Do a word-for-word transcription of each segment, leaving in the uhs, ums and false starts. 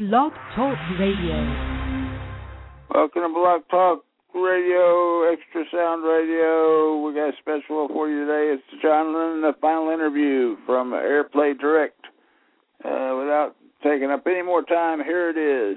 Blog Talk Radio. Welcome to Blog Talk Radio, Extra Sound Radio. We got a special for you today. It's John Lennon, the final interview from Airplay Direct. Uh, without taking up any more time, here it is.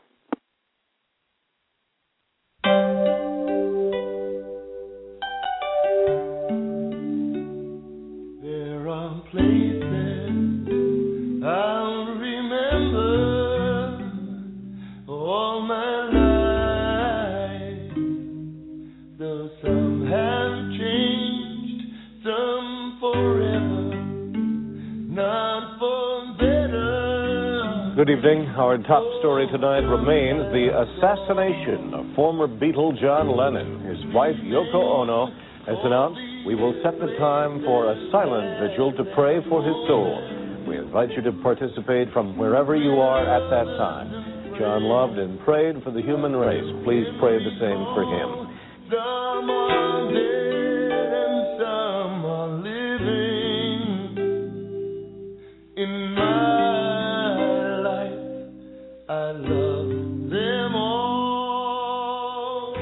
There are places I'll remember all my life, though some have changed, some forever, not for better. Good evening. Our top story tonight remains the assassination of former Beatle John Lennon. His wife, Yoko Ono, has announced we will set the time for a silent vigil to pray for his soul. We invite you to participate from wherever you are at that time. John loved and prayed for the human race. Please pray the same for him. Some are dead and some are living. In my life, I love them all.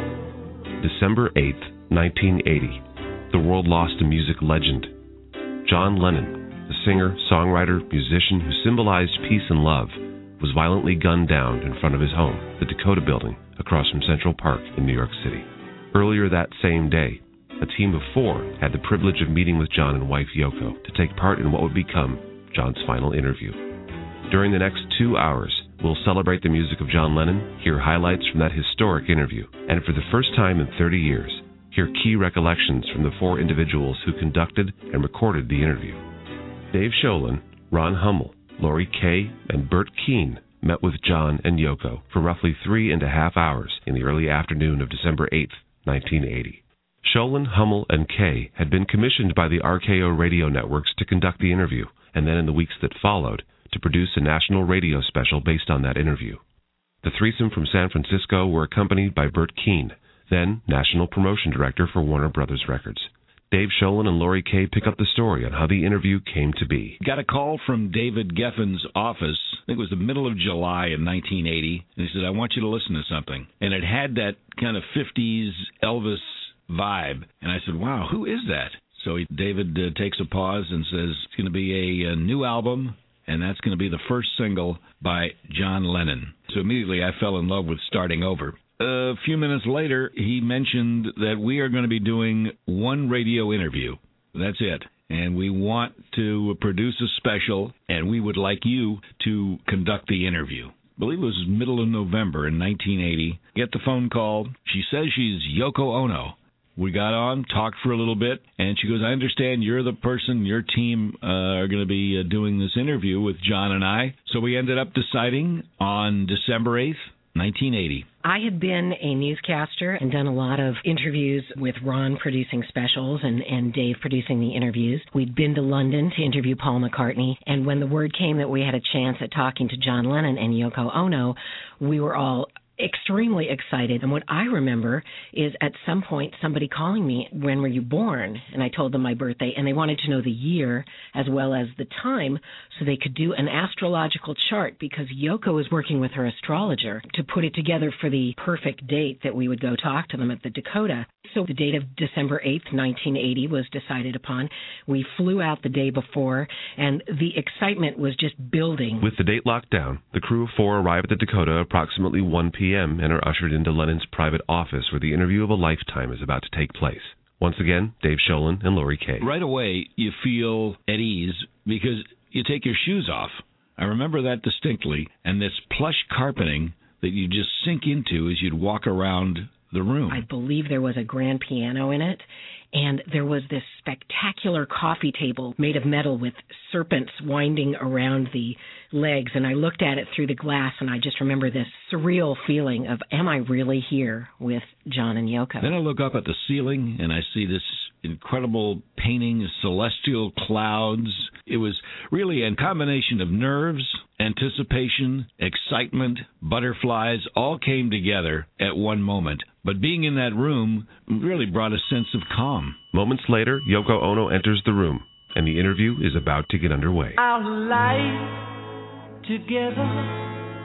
December eighth, nineteen eighty. The world lost a music legend. John Lennon, the singer, songwriter, musician who symbolized peace and love, was violently gunned down in front of his home, the Dakota Building, across from Central Park in New York City. Earlier that same day, a team of four had the privilege of meeting with John and wife Yoko to take part in what would become John's final interview. During the next two hours, we'll celebrate the music of John Lennon, hear highlights from that historic interview, and for the first time in thirty years, hear key recollections from the four individuals who conducted and recorded the interview. Dave Sholin, Ron Hummel, Lori Kay, and Bert Keane met with John and Yoko for roughly three and a half hours in the early afternoon of December eighth, nineteen eighty. Sholin, Hummel, and Kay had been commissioned by the R K O radio networks to conduct the interview, and then in the weeks that followed, to produce a national radio special based on that interview. The threesome from San Francisco were accompanied by Bert Keane, then National Promotion Director for Warner Brothers Records. Dave Sholin and Lori Kay pick up the story on how the interview came to be. Got a call from David Geffen's office. I think it was the middle of July in nineteen eighty. And he said, I want you to listen to something. And it had that kind of fifties Elvis vibe. And I said, wow, who is that? So he, David uh, takes a pause and says, it's going to be a, a new album, and that's going to be the first single by John Lennon. So immediately I fell in love with Starting Over. A few minutes later, he mentioned that we are going to be doing one radio interview. That's it. And we want to produce a special, and we would like you to conduct the interview. I believe it was middle of November in nineteen eighty. Get the phone call. She says she's Yoko Ono. We got on, talked for a little bit, and she goes, I understand you're the person, your team uh, are going to be uh, doing this interview with John and I. So we ended up deciding on December eighth, nineteen eighty. I had been a newscaster and done a lot of interviews with Ron producing specials and, and Dave producing the interviews. We'd been to London to interview Paul McCartney, and when the word came that we had a chance at talking to John Lennon and Yoko Ono, we were all extremely excited. And what I remember is at some point somebody calling me, when were you born? And I told them my birthday, and they wanted to know the year as well as the time so they could do an astrological chart, because Yoko was working with her astrologer to put it together for the perfect date that we would go talk to them at the Dakota. So the date of December eighth, nineteen eighty was decided upon. We flew out the day before, and the excitement was just building. With the date locked down, the crew of four arrive at the Dakota approximately one p.m. and are ushered into Lennon's private office where the interview of a lifetime is about to take place. Once again, Dave Sholin and Lori Kay. Right away, you feel at ease because you take your shoes off. I remember that distinctly, and this plush carpeting that you just sink into as you'd walk around the room. I believe there was a grand piano in it, and there was this spectacular coffee table made of metal with serpents winding around the legs, and I looked at it through the glass, and I just remember this surreal feeling of, am I really here with John and Yoko? Then I look up at the ceiling, and I see this incredible painting, celestial clouds. It was really a combination of nerves, anticipation, excitement, butterflies, all came together at one moment. But being in that room really brought a sense of calm. Moments later, Yoko Ono enters the room, and the interview is about to get underway. Our life together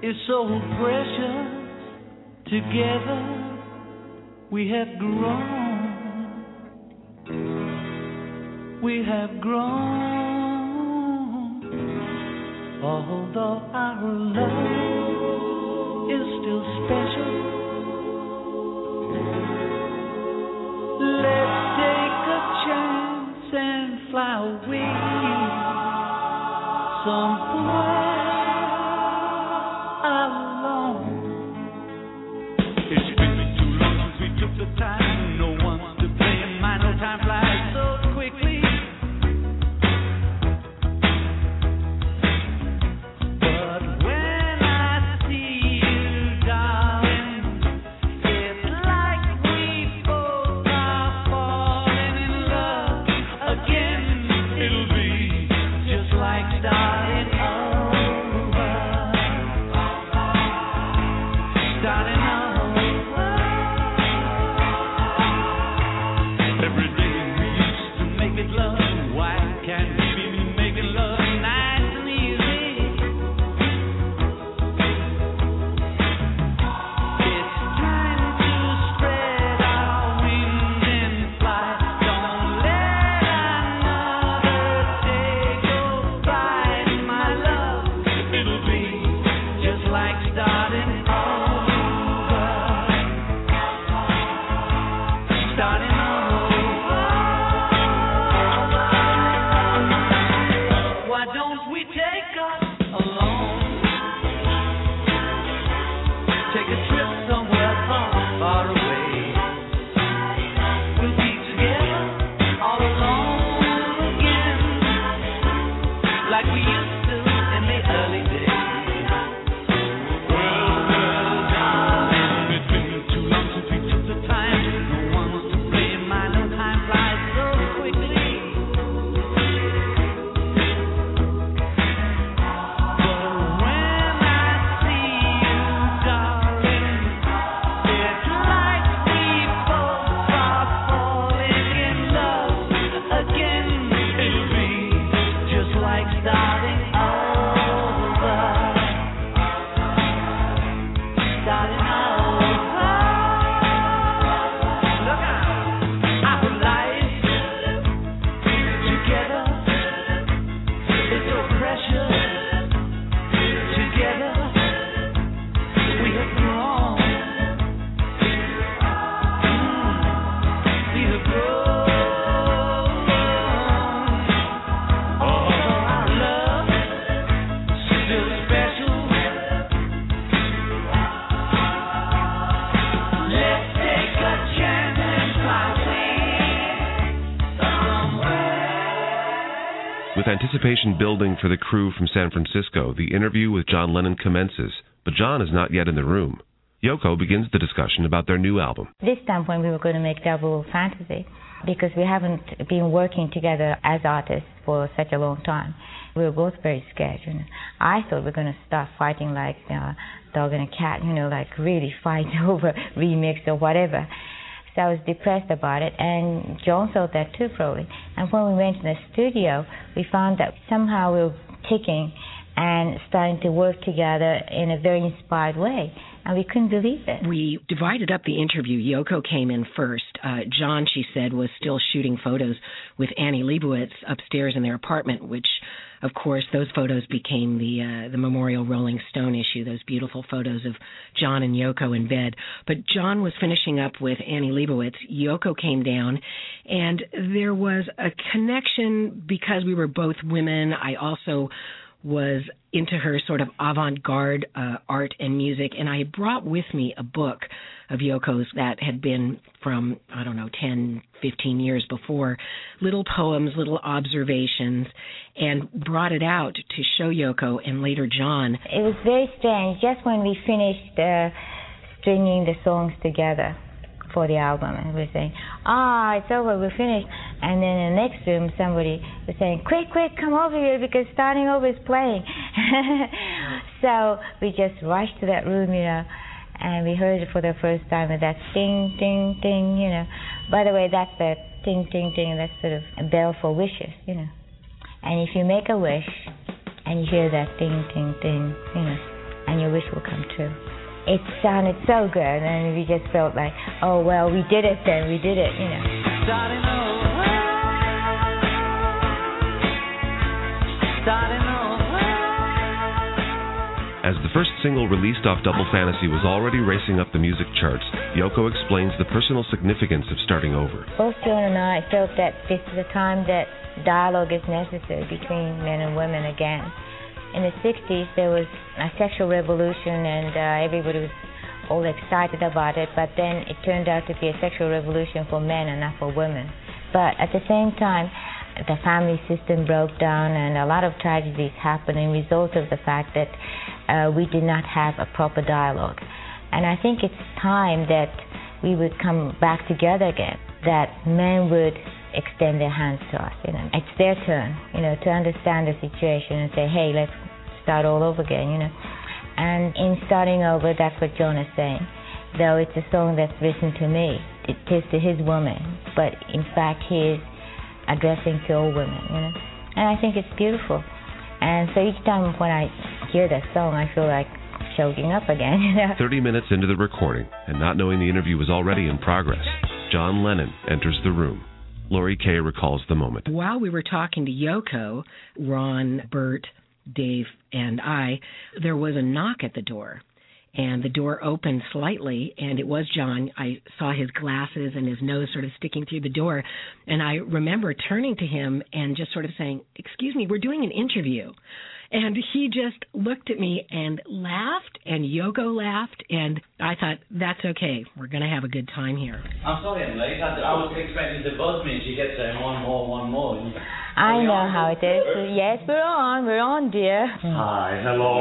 is so precious. Together we have grown. We have grown. Although our love is still special, let's take a chance and fly away somewhere alone. It's been too long since we took the time. No one's to blame. My no time flies so quickly. But when I see you, darling, it's like we both are falling in love again. It'll be just like starting over. Starting over. Every day we used to make it love. Why can't we be making love nice and easy? It's time to spread our wings and fly. Don't let another day go by, my love. It'll be just like starting over. Starting over. Why don't we take us alone? Take a trip somewhere far, far away. We'll be together all alone again, like we used to in the early days. Well, well, darling, it's been too long since we took the time. No one's to blame. I know time flies so quickly. But when I see you, darling, it's like we both are falling in love again. It'll be just like starting over. Starting over. Look out. Our life together is so precious. Together we have grown. Mm, we have grown. Although our love is still special, let's take a chance and fly away somewhere. With anticipation building for the crew from San Francisco, the interview with John Lennon commences, but John is not yet in the room. Yoko begins the discussion about their new album. This time when we were going to make Double Fantasy, because we haven't been working together as artists for such a long time, we were both very scared. You know. I thought we were going to start fighting like uh, dog and a cat, you know, like really fight over remix or whatever. So I was depressed about it, and John thought that too, probably. And when we went to the studio, we found that somehow we were ticking and starting to work together in a very inspired way. And we couldn't believe it. We divided up the interview. Yoko came in first. Uh, John, she said, was still shooting photos with Annie Leibovitz upstairs in their apartment, which, of course, those photos became the uh, the Memorial Rolling Stone issue, those beautiful photos of John and Yoko in bed. But John was finishing up with Annie Leibovitz. Yoko came down, and there was a connection because we were both women. I also was into her sort of avant-garde uh, art and music, and I brought with me a book of Yoko's that had been from, I don't know, ten, fifteen years before, little poems, little observations, and brought it out to show Yoko and later John. It was very strange. Just when we finished uh, stringing the songs together for the album, and we were saying, ah, it's over, we're finished. And then in the next room, somebody was saying, quick, quick, come over here because Starting Over is playing. So we just rushed to that room, you know, and we heard it for the first time with that ding, ding, ding, you know. By the way, that's the ding, ding, ding, that's sort of a bell for wishes, you know. And if you make a wish and you hear that ding, ding, ding, you know, and your wish will come true. It sounded so good, and we just felt like, oh, well, we did it then, we did it, you know. Starting over. Starting over. As the first single released off Double Fantasy was already racing up the music charts, Yoko explains the personal significance of starting over. Both John and I felt that this is a time that dialogue is necessary between men and women again. In the sixties, there was a sexual revolution, and uh, everybody was all excited about it, but then it turned out to be a sexual revolution for men and not for women. But at the same time, the family system broke down, and a lot of tragedies happened in result of the fact that uh, we did not have a proper dialogue. And I think it's time that we would come back together again, that men would extend their hands to us. You know, it's their turn, you know, to understand the situation and say, hey, let's start all over again, you know. And in starting over, that's what John is saying. Though it's a song that's written to me, it is to his woman, but in fact he is addressing to all women, you know. And I think it's beautiful. And so each time when I hear that song, I feel like choking up again, you know. Thirty minutes into the recording, and not knowing the interview was already in progress, John Lennon enters the room. Lori Kay recalls the moment. While we were talking to Yoko, Ron, Bert, Dave, and I, there was a knock at the door. And the door opened slightly, and it was John. I saw his glasses and his nose sort of sticking through the door. And I remember turning to him and just sort of saying, excuse me, we're doing an interview. And he just looked at me and laughed, and Yoko laughed, and I thought, that's okay. We're going to have a good time here. I'm sorry I'm late. I, I was expecting to buzz me, and she kept saying one more, one more. I know how it is. Yes, we're on. We're on, dear. Hi, hello.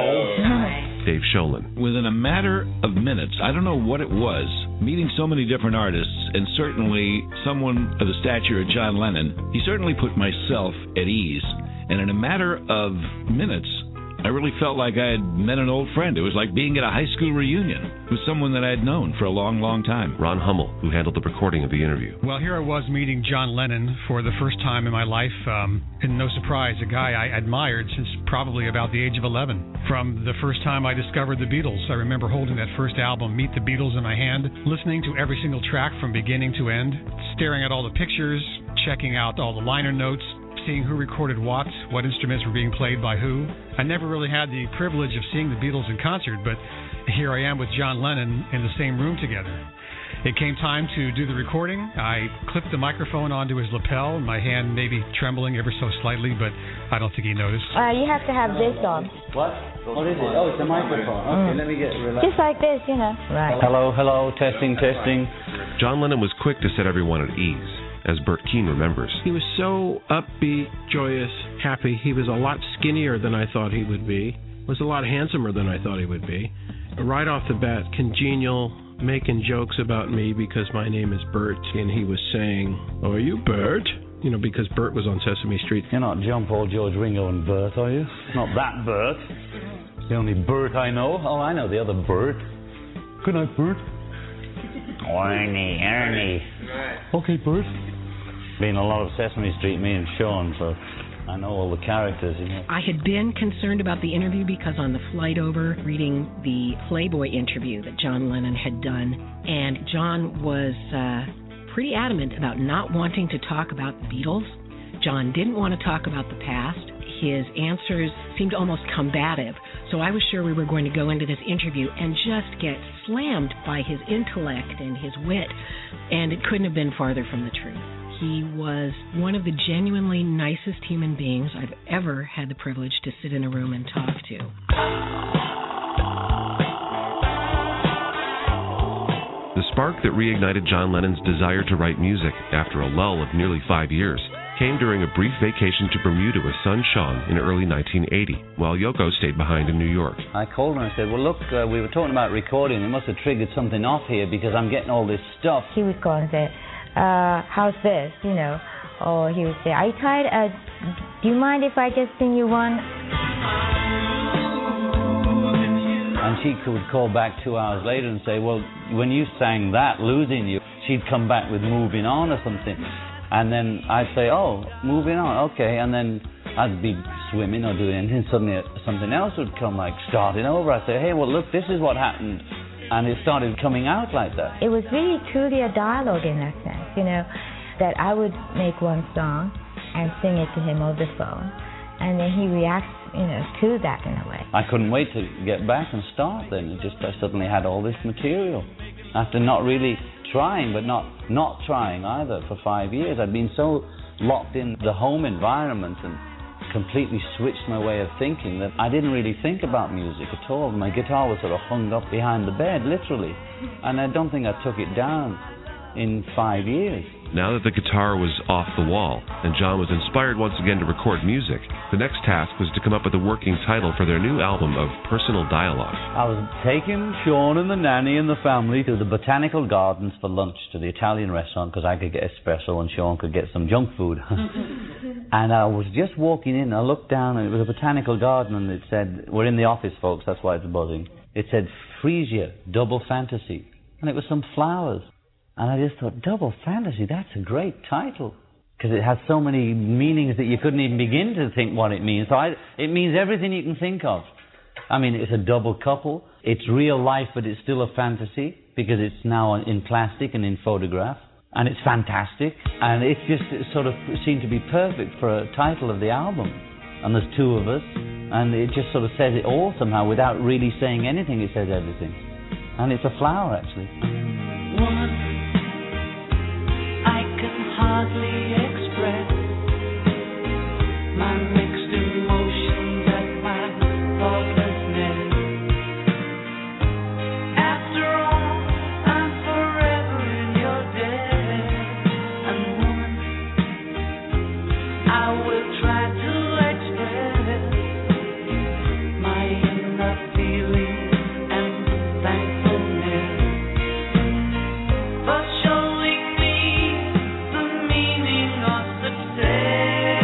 Dave Sholin. Within a matter of minutes, I don't know what it was, meeting so many different artists, and certainly someone of the stature of John Lennon, he certainly put myself at ease. And in a matter of minutes, I really felt like I had met an old friend. It was like being at a high school reunion with someone that I had known for a long, long time. Ron Hummel, who handled the recording of the interview. Well, here I was meeting John Lennon for the first time in my life. Um, and no surprise, a guy I admired since probably about the age of eleven. From the first time I discovered the Beatles, I remember holding that first album, Meet the Beatles, in my hand, listening to every single track from beginning to end, staring at all the pictures, checking out all the liner notes, seeing who recorded what, what instruments were being played by who. I never really had the privilege of seeing the Beatles in concert, but here I am with John Lennon in the same room together. It came time to do the recording. I clipped the microphone onto his lapel, my hand maybe trembling ever so slightly, but I don't think he noticed. Uh, you have to have this on. What? What is it? Oh, it's a microphone. Okay, mm. let me get relaxed. Just like this, you know. Right. Hello, hello, testing, testing. John Lennon was quick to set everyone at ease, as Bert Keane remembers. He was so upbeat, joyous, happy. He was a lot skinnier than I thought he would be. Was a lot handsomer than I thought he would be. Right off the bat, congenial, making jokes about me because my name is Bert, and he was saying, "Oh, are you Bert?" You know, because Bert was on Sesame Street. You're not John Paul, George, Ringo, and Bert, are you? Not that Bert. The only Bert I know. Oh, I know the other Bert. Good night, Bert. Ernie, Ernie. Okay, Bert. Been a lot of Sesame Street, me and Sean, so I know all the characters, you know. I had been concerned about the interview because on the flight over, reading the Playboy interview that John Lennon had done, and John was uh, pretty adamant about not wanting to talk about the Beatles. John didn't want to talk about the past. His answers seemed almost combative, so I was sure we were going to go into this interview and just get slammed by his intellect and his wit, and it couldn't have been farther from the truth. He was one of the genuinely nicest human beings I've ever had the privilege to sit in a room and talk to. The spark that reignited John Lennon's desire to write music after a lull of nearly five years came during a brief vacation to Bermuda with son Sean in early nineteen eighty, while Yoko stayed behind in New York. I called her and said, well, look, uh, we were talking about recording. It must have triggered something off here because I'm getting all this stuff. He would call and say, uh, how's this, you know? Or he would say, are you tired? Uh, do you mind if I just sing you one? And she could call back two hours later and say, well, when you sang that, Losing You, she'd come back with Moving On or something. And then I'd say, oh, moving on, okay. And then I'd be swimming or doing anything, suddenly something else would come, like starting over. I'd say, hey, well, look, this is what happened. And it started coming out like that. It was really truly a dialogue in that sense, you know, that I would make one song and sing it to him over the phone, and then he reacts, you know, to that in a way. I couldn't wait to get back and start then. It just, I suddenly had all this material. After not really trying, but not, not trying either for five years. I'd been so locked in the home environment and completely switched my way of thinking that I didn't really think about music at all. My guitar was sort of hung up behind the bed, literally. And I don't think I took it down in five years. Now that the guitar was off the wall and John was inspired once again to record music, the next task was to come up with a working title for their new album of personal dialogue. I was taking Sean and the nanny and the family to the Botanical Gardens for lunch, to the Italian restaurant, because I could get espresso and Sean could get some junk food. And I was just walking in, I looked down, and it was a botanical garden, and it said, we're in the office, folks, that's why it's buzzing. It said, Frisia, Double Fantasy. And it was some flowers. And I just thought, Double Fantasy, that's a great title. Because it has so many meanings that you couldn't even begin to think what it means. So I, it means everything you can think of. I mean, it's a double couple. It's real life, but it's still a fantasy, because it's now in plastic and in photograph. And it's fantastic. And it just it sort of seemed to be perfect for a title of the album. And there's two of us. And it just sort of says it all somehow. Without really saying anything, it says everything. And it's a flower, actually. Woman, I can hardly express my mixed emotions at my thoughtlessness. After all, I'm forever in your debt. And woman, I will try to express my inner feelings and thankfulness for showing me the meaning of success.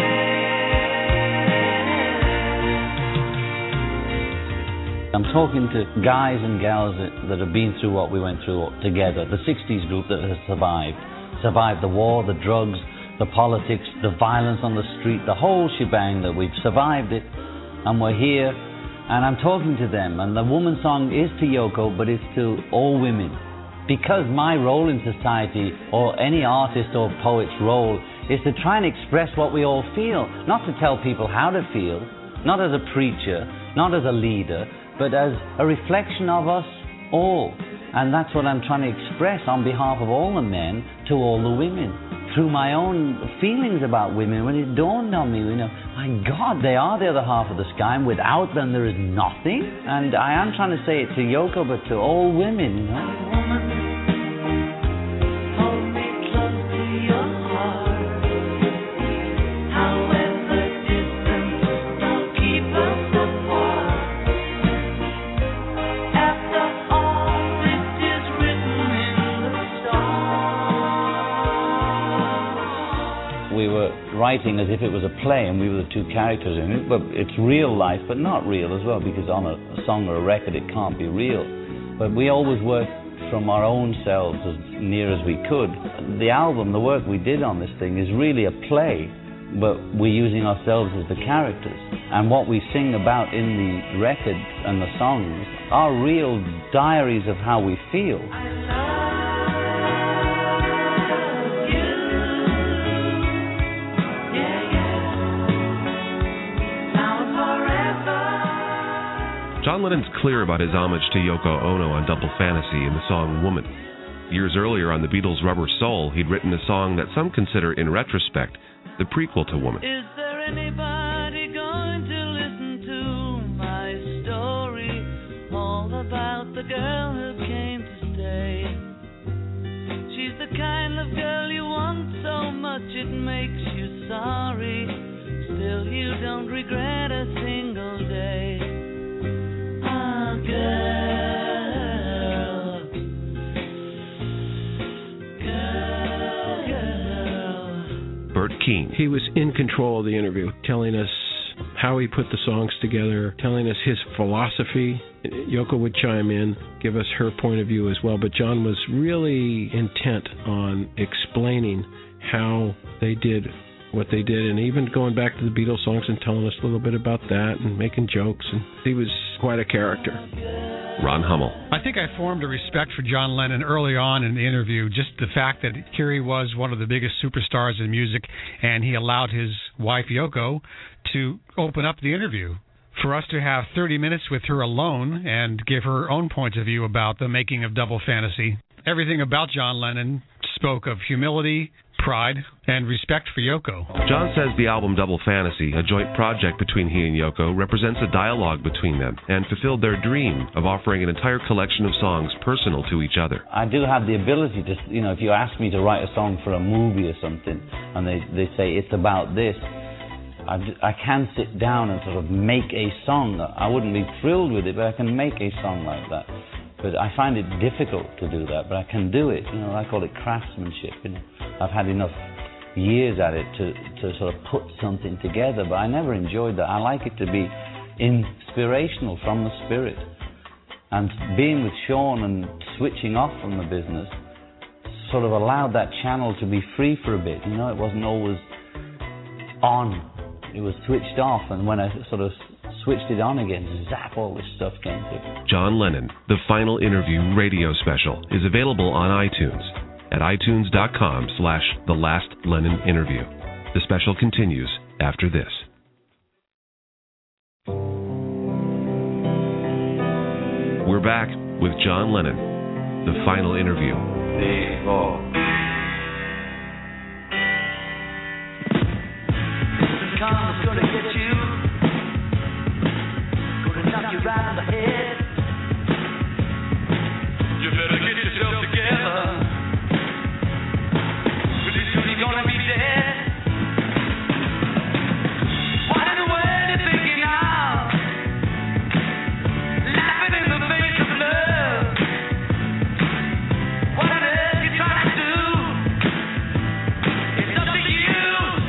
I'm talking to guys and gals that, that have been through what we went through together. The sixties group that has survived. Survived the war, the drugs, the politics, the violence on the street, the whole shebang, that we've survived it. And we're here. And I'm talking to them. And the woman song is to Yoko, but it's to all women. Because my role in society, or any artist or poet's role, is to try and express what we all feel. Not to tell people how to feel, not as a preacher, not as a leader, but as a reflection of us all. And that's what I'm trying to express on behalf of all the men to all the women. Through my own feelings about women, when it dawned on me, you know, my God, they are the other half of the sky, and without them there is nothing. And I am trying to say it to Yoko, but to all women, you know. Hold me close to your heart. However distant, don't keep us apart. After all, it is written in the stars. We were writing as if it was a play, and we were the two characters in it, but it's real life, but not real as well, because on a, a song or a record it can't be real. But we always worked from our own selves as near as we could. The album, the work we did on this thing, is really a play, but we're using ourselves as the characters. And what we sing about in the records and the songs are real diaries of how we feel. John Lennon's clear about his homage to Yoko Ono on Double Fantasy in the song Woman. Years earlier on the Beatles' Rubber Soul, he'd written a song that some consider, in retrospect, the prequel to Woman. Is there anybody going to listen to my story? All about the girl who came to stay. She's the kind of girl you want so much it makes you sorry. Still you don't regret a single day. Ah, girl, girl, girl. Bert Keane. He was in control of the interview, telling us how he put the songs together, telling us his philosophy. Yoko would chime in, give us her point of view as well, but John was really intent on explaining how they did what they did, and even going back to the Beatles songs and telling us a little bit about that and making jokes. And he was quite a character. Ron Hummel. I think I formed a respect for John Lennon early on in the interview, just the fact that here he was one of the biggest superstars in music, and he allowed his wife Yoko to open up the interview. For us to have thirty minutes with her alone and give her own point of view about the making of Double Fantasy. Everything about John Lennon spoke of humility, pride, and respect for Yoko. John says the album Double Fantasy, a joint project between he and Yoko, represents a dialogue between them and fulfilled their dream of offering an entire collection of songs personal to each other. I do have the ability to, you know, if you ask me to write a song for a movie or something, and they, they say it's about this, I, I can sit down and sort of make a song. I wouldn't be thrilled with it, but I can make a song like that. But I find it difficult to do that, but I can do it. You know, I call it craftsmanship. You know, I've had enough years at it to, to sort of put something together, but I never enjoyed that. I like it to be inspirational from the spirit. And being with Sean and switching off from the business sort of allowed that channel to be free for a bit. You know, it wasn't always on. It was switched off, and when I sort of switched it on again, zap, all this stuff came through. John Lennon, The Final Interview radio special, is available on iTunes at itunes.com slash The Last Lennon Interview. The special continues after this. We're back with John Lennon, The Final Interview. Big ball. Karma's gonna get you, gonna knock you right on the head. You better get yourself together, pretty soon you're gonna be dead. What in the world you thinking of? Laughing in the face of love. What on earth you trying to do? It's up to you.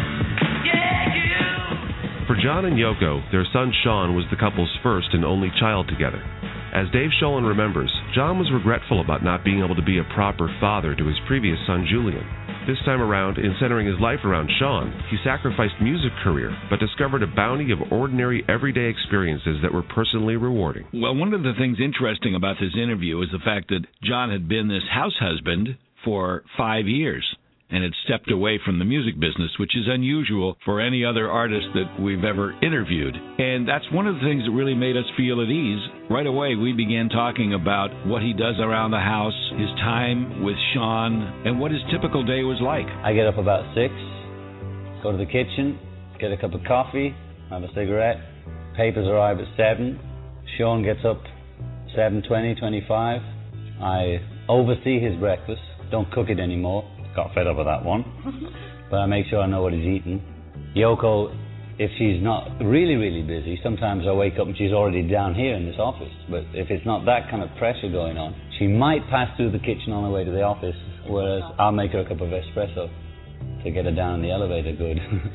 For John and Yoko, their son Sean was the couple's first and only child together. As Dave Sholin remembers, John was regretful about not being able to be a proper father to his previous son Julian. This time around, in centering his life around Sean, he sacrificed music career, but discovered a bounty of ordinary, everyday experiences that were personally rewarding. Well, one of the things interesting about this interview is the fact that John had been this house husband for five years. And had stepped away from the music business, which is unusual for any other artist that we've ever interviewed. And that's one of the things that really made us feel at ease. Right away, we began talking about what he does around the house, his time with Sean, and what his typical day was like. I get up about six, go to the kitchen, get a cup of coffee, have a cigarette. Papers arrive at seven. Sean gets up seven twenty, twenty-five. I oversee his breakfast, don't cook it anymore. Got fed up with that one. But I make sure I know what he's eating. Yoko, if she's not really, really busy, sometimes I wake up and she's already down here in this office. But if it's not that kind of pressure going on, she might pass through the kitchen on her way to the office, whereas I'll make her a cup of espresso to get her down in the elevator good.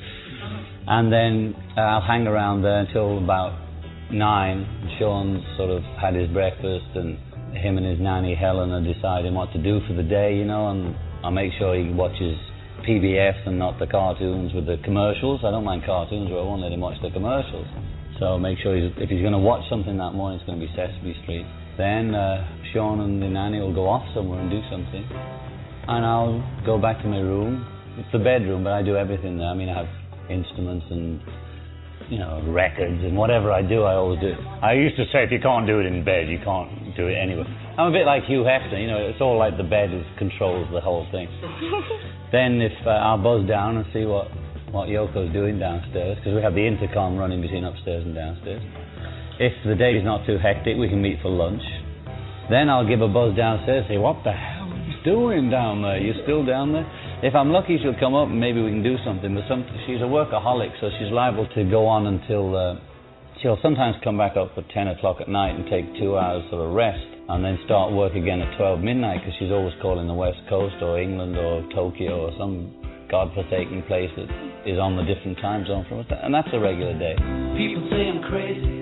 And then uh, I'll hang around there until about nine. Sean's sort of had his breakfast, and him and his nanny Helen are deciding what to do for the day, you know, and I'll make sure he watches P B S and not the cartoons with the commercials. I don't mind cartoons, but I won't let him watch the commercials. So make sure he's, if he's going to watch something that morning, it's going to be Sesame Street. Then uh, Sean and the nanny will go off somewhere and do something. And I'll go back to my room. It's the bedroom, but I do everything there. I mean, I have instruments and, you know, records, and whatever I do, I always do it. I used to say, if you can't do it in bed, you can't do it anywhere. I'm a bit like Hugh Hefner, you know, it's all like the bed is controls the whole thing. Then if uh, I'll buzz down and see what, what Yoko's doing downstairs, because we have the intercom running between upstairs and downstairs. If the day is not too hectic, we can meet for lunch. Then I'll give a buzz downstairs and say, what the hell are you doing down there? You're still down there? If I'm lucky, she'll come up and maybe we can do something. But some, she's a workaholic, so she's liable to go on until... Uh, she'll sometimes come back up at ten o'clock at night and take two hours of a rest, and then start work again at twelve midnight, because she's always calling the West Coast or England or Tokyo or some godforsaken place that is on the different time zone from us. And that's a regular day. People say I'm crazy,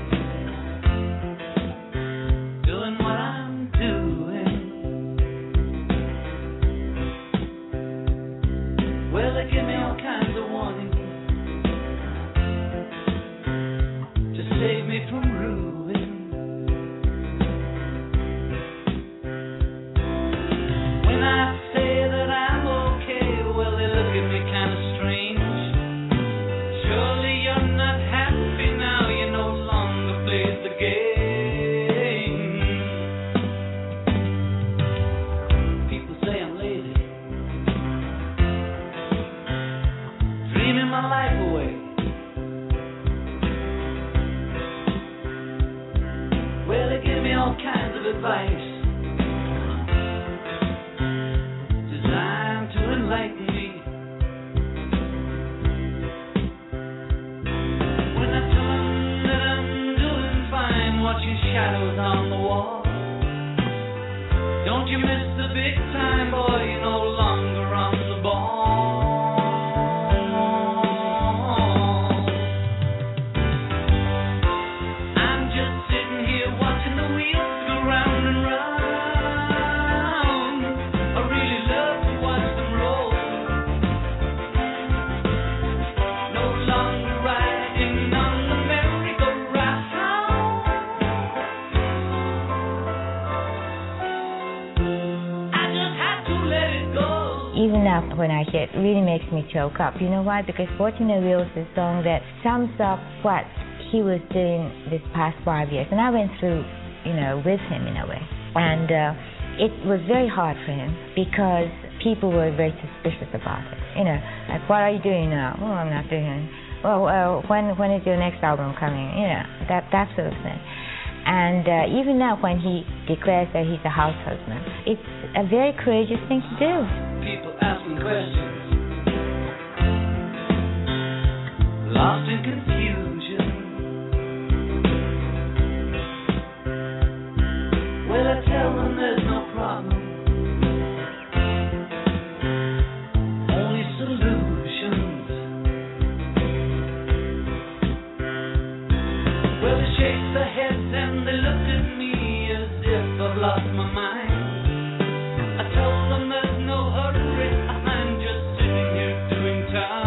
doing what I'm doing. Well, they give me all kinds of all kinds of advice designed to enlighten me. When I tell them that I'm doing fine, watching shadows on the wall, don't you miss the big time, boy, you're no longer on the ball. I'm just sitting here watching the wheels go round and round. I really love to watch them roll. No longer riding on the merry-go-round. I just have to let it go. Even now, when I hear it, it really makes me choke up. You know why? Because Watching the Wheels is a song that sums up what he was doing this past five years. And I went through, you know, with him in a way. And uh, it was very hard for him because people were very suspicious about it. You know, like, what are you doing now? Oh, I'm not doing. Well, uh, when when is your next album coming? You know, that that sort of thing. And uh, even now, when he declares that he's a house husband, it's a very courageous thing to do. People asking questions, lost in confusion. Well, I tell them there's no problem, only solutions. Well, they shake their heads and they look at me as if I've lost my mind. I tell them there's no hurry, I'm just sitting here doing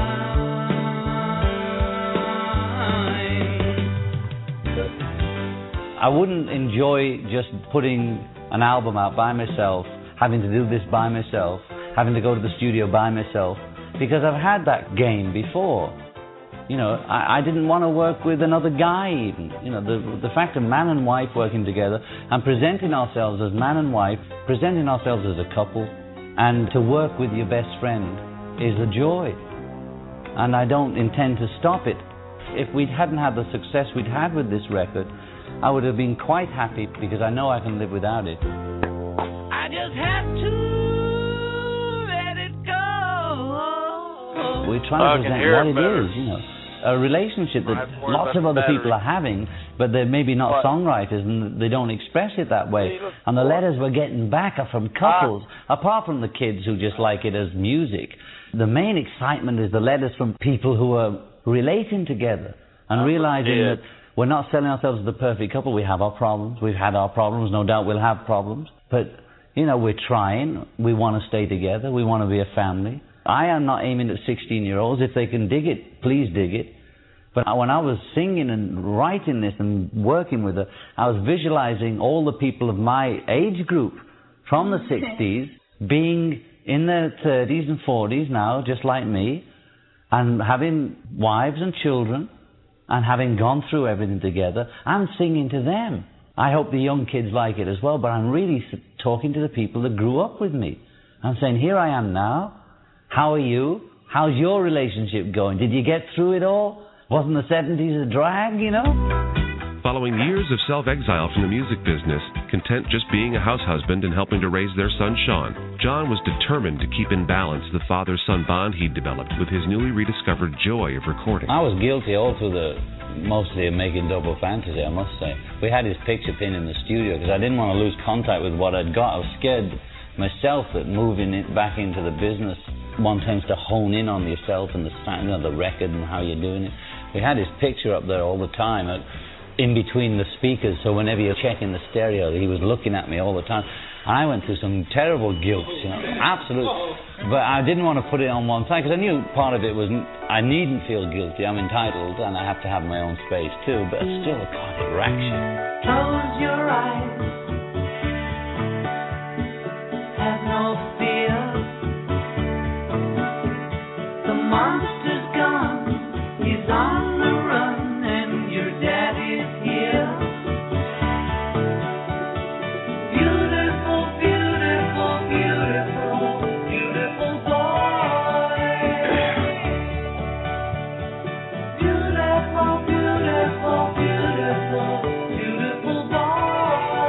time. I wouldn't enjoy just putting an album out by myself, having to do this by myself, having to go to the studio by myself, because I've had that game before. You know, I, I didn't want to work with another guy even. You know, the, the fact of man and wife working together and presenting ourselves as man and wife, presenting ourselves as a couple, and to work with your best friend is a joy. And I don't intend to stop it. If we hadn't had the success we'd had with this record, I would have been quite happy because I know I can live without it. I just have to let it go. We're trying to present what it is, you know. A relationship that lots of other people are having, but they're maybe not songwriters and they don't express it that way. And the letters we're getting back are from couples, apart from the kids who just like it as music. The main excitement is the letters from people who are relating together and realizing that we're not selling ourselves as the perfect couple. We have our problems. We've had our problems. No doubt we'll have problems. But, you know, we're trying. We want to stay together. We want to be a family. I am not aiming at sixteen-year-olds. If they can dig it, please dig it. But when I was singing and writing this and working with it, I was visualizing all the people of my age group from the sixties being in their thirties and forties now, just like me, and having wives and children, and having gone through everything together. I'm singing to them. I hope the young kids like it as well, but I'm really talking to the people that grew up with me. I'm saying, here I am now. How are you? How's your relationship going? Did you get through it all? Wasn't the seventies a drag, you know? Following years of self-exile from the music business, content just being a house husband and helping to raise their son Sean, John was determined to keep in balance the father-son bond he'd developed with his newly rediscovered joy of recording. I was guilty all through the, mostly of making Double Fantasy, I must say. We had his picture pin in the studio because I didn't want to lose contact with what I'd got. I was scared myself that moving it back into the business, one tends to hone in on yourself and the sound of the record and how you're doing it. We had his picture up there all the time, at, in between the speakers, so whenever you're checking the stereo, he was looking at me all the time. And I went through some terrible guilt, you know, absolute. But I didn't want to put it on one side, because I knew part of it was, I needn't feel guilty, I'm entitled, and I have to have my own space too, but it's still a kind of fraction. Close your eyes, have no fear. The monster's gone, he's on the run, and your daddy's here. Beautiful, beautiful, beautiful, beautiful boy. Beautiful, beautiful, beautiful, beautiful boy.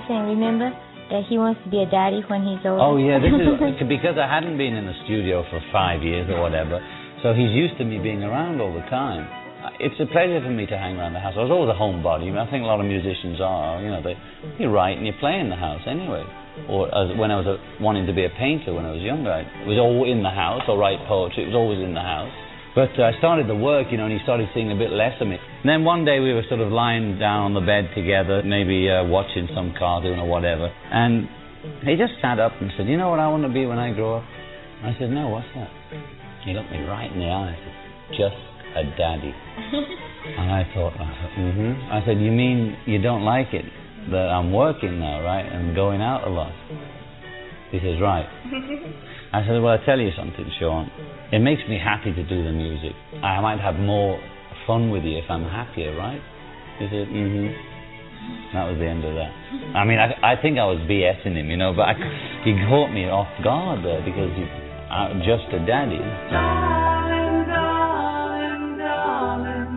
saying, remember, that he wants to be a daddy when he's older? Oh, yeah, this is because I hadn't been in the studio for five years or whatever, so he's used to me being around all the time. It's a pleasure for me to hang around the house. I was always a homebody. I think a lot of musicians are. You know, they you write and you play in the house anyway. Or as when I was a, wanting to be a painter when I was younger, I was all in the house, or write poetry. It was always in the house. But uh, I started the work, you know, and he started seeing a bit less of me. And then one day we were sort of lying down on the bed together, maybe uh, watching some cartoon or whatever. And he just sat up and said, "You know what I want to be when I grow up?" I said, "No, what's that?" He looked me right in the eye and said, "Just a daddy." And I thought, mm-hmm. I said, "You mean you don't like it that I'm working now, right, and going out a lot?" He says, "Right." I said, "Well, I tell you something, Sean. It makes me happy to do the music. I might have more fun with you if I'm happier, right?" He said, "Mm-hmm." That was the end of that. I mean, I, I think I was BSing him, you know, but I, he caught me off guard there because he's uh, just a daddy. Darling, darling, darling,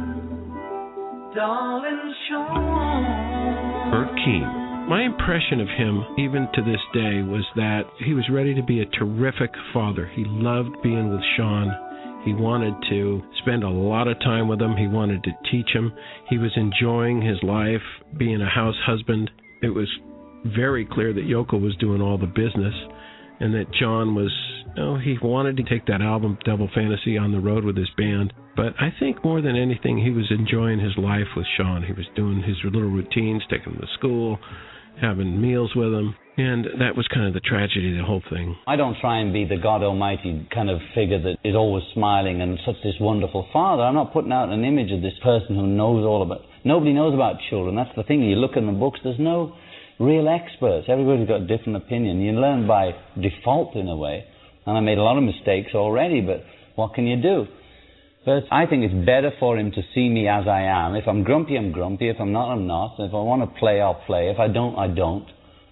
darling Sean. Bert Keane. My impression of him, even to this day, was that he was ready to be a terrific father. He loved being with Sean. He wanted to spend a lot of time with him. He wanted to teach him. He was enjoying his life, being a house husband. It was very clear that Yoko was doing all the business and that John was, you know, he wanted to take that album, Double Fantasy, on the road with his band. But I think more than anything, he was enjoying his life with Sean. He was doing his little routines, taking him to school, having meals with him, and that was kind of the tragedy of the whole thing. I don't try and be the God Almighty kind of figure that is always smiling and such this wonderful father. I'm not putting out an image of this person who knows all about... Nobody knows about children. That's the thing. You look in the books, there's no real experts. Everybody's got a different opinion. You learn by default in a way, and I made a lot of mistakes already, but what can you do? But I think it's better for him to see me as I am. If I'm grumpy, I'm grumpy. If I'm not, I'm not. If I want to play, I'll play. If I don't, I don't.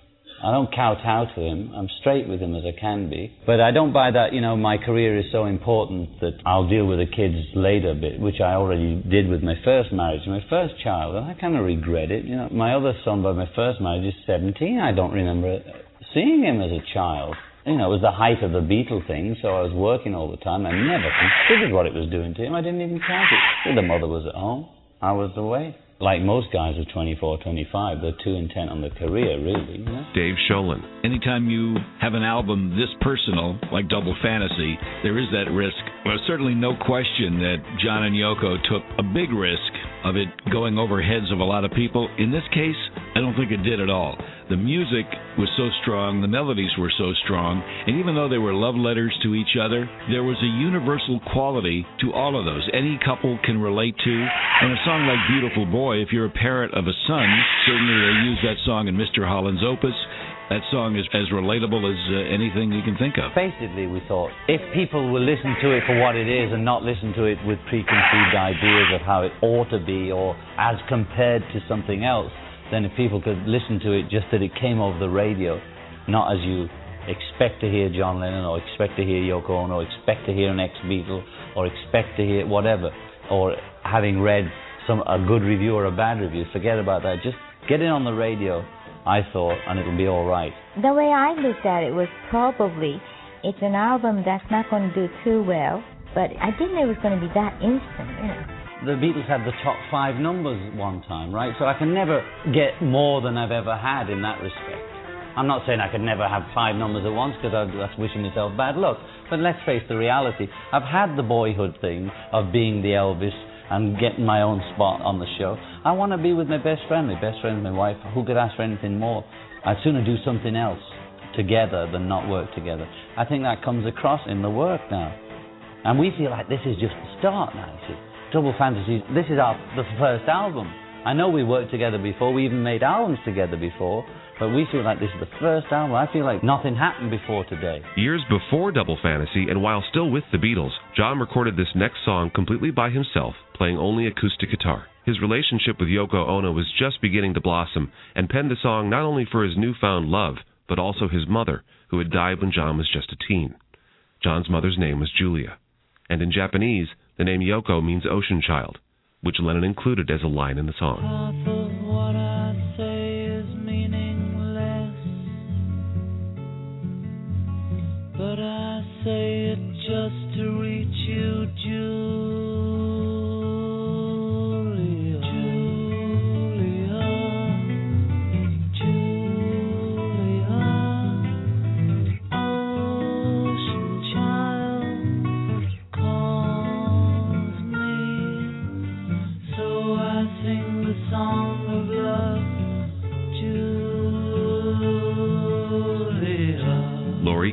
I don't kowtow to him. I'm straight with him as I can be. But I don't buy that, you know, my career is so important that I'll deal with the kids later, bit, which I already did with my first marriage, my first child, and I kind of regret it. You know, my other son by my first marriage is seventeen. I don't remember seeing him as a child. You know, it was the height of the Beatle thing, so I was working all the time. I never considered what it was doing to him. I didn't even count it. The mother was at home. I was away. Like most guys of twenty-four, twenty-five, they're too intent on their career, really. You know? Dave Sholin. Anytime you have an album this personal, like Double Fantasy, there is that risk. Well, there's certainly no question that John and Yoko took a big risk of it going over heads of a lot of people. In this case, I don't think it did at all. The music was so strong, the melodies were so strong, and even though they were love letters to each other, there was a universal quality to all of those. Any couple can relate to. And a song like Beautiful Boy, if you're a parent of a son, certainly they use that song in Mister Holland's opus. That song is as relatable as uh, anything you can think of. Basically, we thought, if people will listen to it for what it is and not listen to it with preconceived ideas of how it ought to be or as compared to something else, then if people could listen to it just that it came over the radio, not as you expect to hear John Lennon or expect to hear Yoko Ono or expect to hear an ex-Beatle or expect to hear whatever, or having read some a good review or a bad review, forget about that. Just get it on the radio, I thought, and it'll be all right. The way I looked at it was probably it's an album that's not going to do too well, but I didn't know it was going to be that instant, you know. The Beatles had the top five numbers one time, right? So I can never get more than I've ever had in that respect. I'm not saying I could never have five numbers at once because that's wishing myself bad luck. But let's face the reality. I've had the boyhood thing of being the Elvis and getting my own spot on the show. I want to be with my best friend. My best friend, my wife. Who could ask for anything more? I'd sooner do something else together than not work together. I think that comes across in the work now. And we feel like this is just the start now, you see. Double Fantasy, this is our the first album. I know we worked together before, we even made albums together before, but we feel like this is the first album. I feel like nothing happened before today. Years before Double Fantasy, and while still with the Beatles, John recorded this next song completely by himself, playing only acoustic guitar. His relationship with Yoko Ono was just beginning to blossom, and penned the song not only for his newfound love, but also his mother, who had died when John was just a teen. John's mother's name was Julia, and in Japanese, the name Yoko means ocean child, which Lennon included as a line in the song. Half of what I say is meaningless.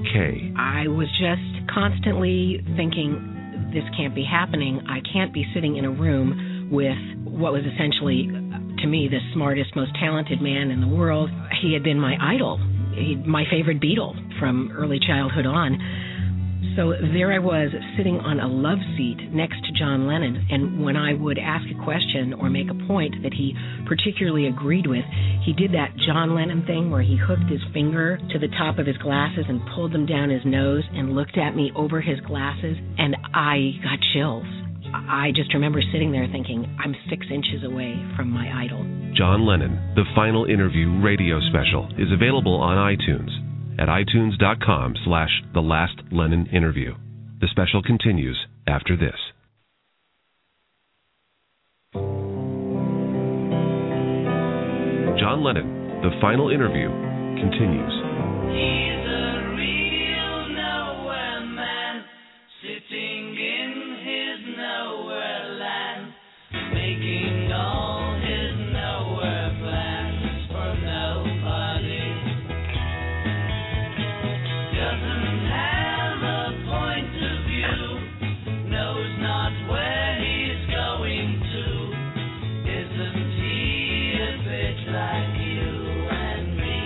Kay. I was just constantly thinking, this can't be happening. I can't be sitting in a room with what was essentially, to me, the smartest, most talented man in the world. He had been my idol, he, my favorite Beatle from early childhood on. So there I was, sitting on a love seat next to John Lennon, and when I would ask a question or make a point that he particularly agreed with, he did that John Lennon thing where he hooked his finger to the top of his glasses and pulled them down his nose and looked at me over his glasses, and I got chills. I just remember sitting there thinking, I'm six inches away from my idol. John Lennon, the final interview radio special, is available on iTunes at itunes.com slash The Last Lennon Interview. The special continues after this. John Lennon, the final interview, continues. He's a real nowhere man, sitting in his nowhere land, making all his nowhere plans for nobody. Doesn't have a point of view, knows not where he's going to. Isn't he a bit like you and me?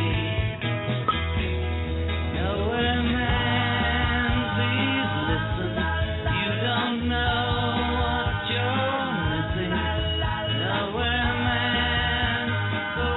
Nowhere man, please listen. You don't know what you're missing. Nowhere man, the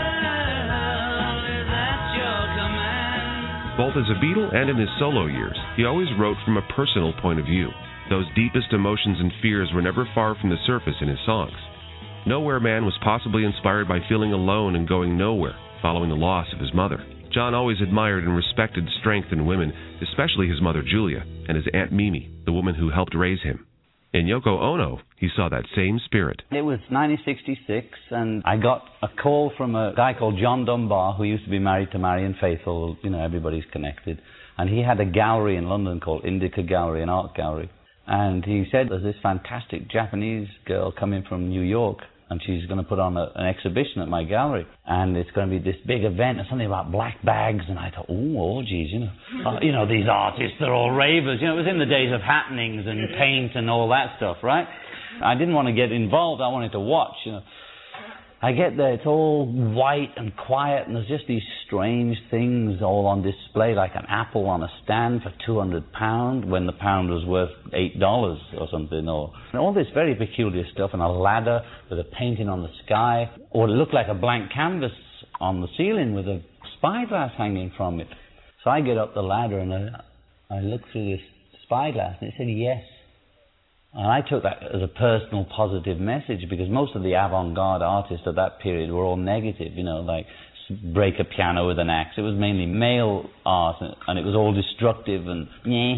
world is at your command. Both as a Beatle and in his solo years, he always wrote from a personal point of view. Those deepest emotions and fears were never far from the surface in his songs. Nowhere Man was possibly inspired by feeling alone and going nowhere, following the loss of his mother. John always admired and respected strength in women, especially his mother Julia and his Aunt Mimi, the woman who helped raise him. In Yoko Ono, he saw that same spirit. It was nineteen sixty-six, and I got a call from a guy called John Dunbar, who used to be married to Marian Faithfull. You know, everybody's connected. And he had a gallery in London called Indica Gallery, an art gallery. And he said, there's this fantastic Japanese girl coming from New York, and she's going to put on a, an exhibition at my gallery. And it's going to be this big event, and something about black bags. And I thought, oh, orgies, you know. uh, you know, these artists, they're all ravers. You know, it was in the days of happenings and paint and all that stuff, right? I didn't want to get involved. I wanted to watch, you know. I get there, it's all white and quiet, and there's just these strange things all on display, like an apple on a stand for two hundred pounds, when the pound was worth eight dollars or something, or and all this very peculiar stuff, and a ladder with a painting on the sky, or it looked like a blank canvas on the ceiling with a spyglass hanging from it. So I get up the ladder, and I, I look through this spyglass, and it said yes. And I took that as a personal positive message, because most of the avant-garde artists of that period were all negative, you know, like break a piano with an axe. It was mainly male art, and it was all destructive and,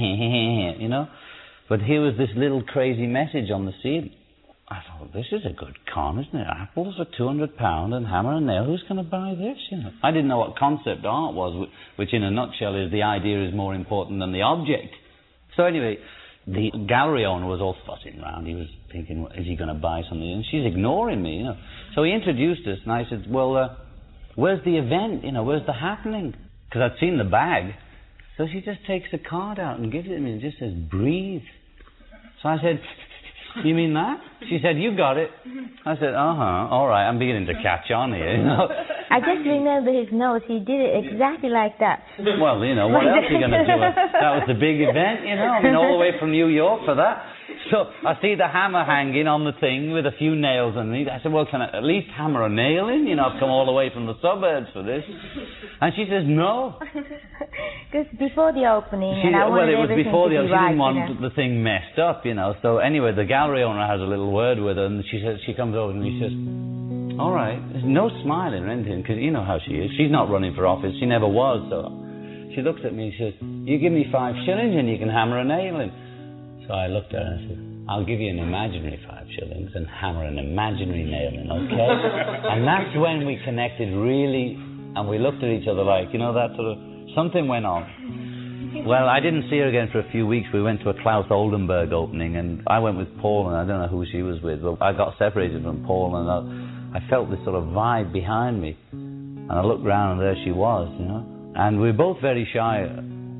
you know. But here was this little crazy message on the ceiling. I thought, this is a good con, isn't it? Apples for two hundred pounds and hammer and nail. Who's going to buy this, you know? I didn't know what concept art was, which in a nutshell is the idea is more important than the object. So anyway, the gallery owner was all fussing around. He was thinking, is he going to buy something? And she's ignoring me, you know. So he introduced us, and I said, well, uh, where's the event? You know, where's the happening? Because I'd seen the bag. So she just takes a card out and gives it to me and just says, breathe. So I said, you mean that? She said, you got it. I said, uh-huh, all right, I'm beginning to catch on here, you know. I just remember his nose. He did it exactly like that. Well, you know, what else are you going to do? That was the big event, you know. I mean, all the way from New York for that. So I see the hammer hanging on the thing with a few nails underneath. I said, well, can I at least hammer a nail in? You know, I've come all the way from the suburbs for this. And she says, no. Because before the opening, she, and I wanted well, it was everything before to the be she right, didn't want you know. the thing messed up, you know. So anyway, the gallery owner has a little word with her, and she says, she comes over and she says, all right, there's no smiling or anything, because you know how she is. She's not running for office. She never was. So she looks at me and she says, you give me five shillings and you can hammer a nail in. So I looked at her and I said, I'll give you an imaginary five shillings and hammer an imaginary nail in, okay? And that's when we connected really, and we looked at each other like, you know, that sort of, something went on. Well, I didn't see her again for a few weeks. We went to a Klaus Oldenburg opening, and I went with Paul, and I don't know who she was with, but I got separated from Paul, and I, I felt this sort of vibe behind me. And I looked round, and there she was, you know. And we were both very shy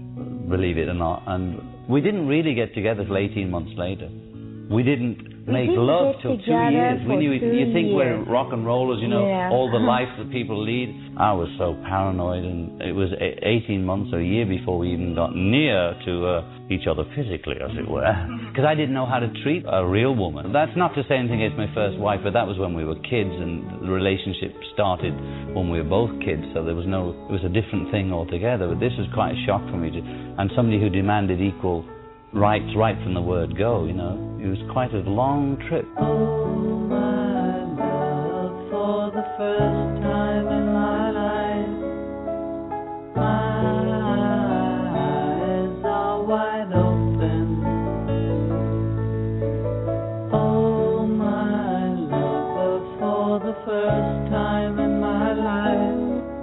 believe it or not. And we didn't really get together till eighteen months later. We didn't we make didn't love get till two years. We knew it. You think we're rock and rollers, you know, yeah. all the life that people lead. I was so paranoid, and it was eighteen months or a year before we even got near to uh, each other physically, as it were, because I didn't know how to treat a real woman. That's not to say anything against my first wife, but that was when we were kids, and the relationship started when we were both kids, so there was no, it was a different thing altogether. But this was quite a shock for me, to, and somebody who demanded equal rights right from the word go, you know. It was quite a long trip. Oh, my love, for the first time in my life, my eyes are wide open. Oh, my love, for the first time in my life,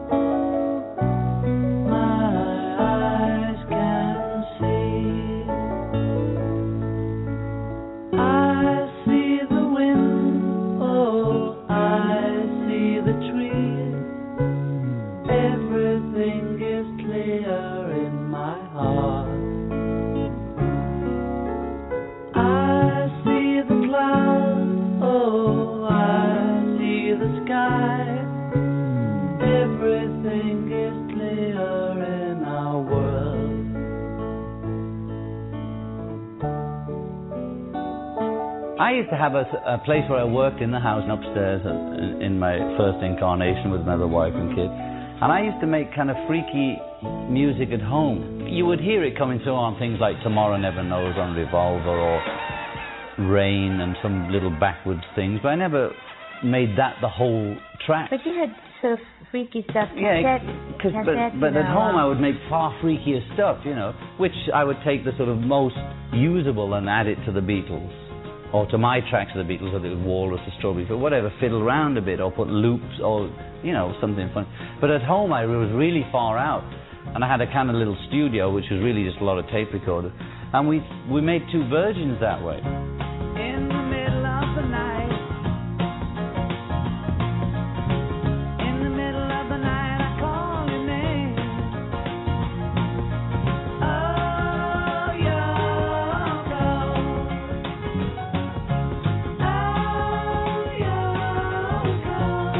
I used to have a, a place where I worked in the house and upstairs in, in my first incarnation with my other wife and kids. And I used to make kind of freaky music at home. You would hear it coming through on things like Tomorrow Never Knows on Revolver, or Rain and some little backwards things, but I never made that the whole track. But you had sort of freaky stuff. Yeah, cassette, cause, cassette, but, but you at know, home I would make far freakier stuff, you know, which I would take the sort of most usable and add it to the Beatles, or to my tracks of the Beatles, whether it was Walrus or Strawberry, or whatever, fiddle around a bit, or put loops, or, you know, something fun. But at home I was really far out, and I had a kind of little studio, which was really just a lot of tape recorders, and we we made two versions that way. In the middle of the night, in the middle of the night, I call your name. Oh, Yoko. Oh, Yoko.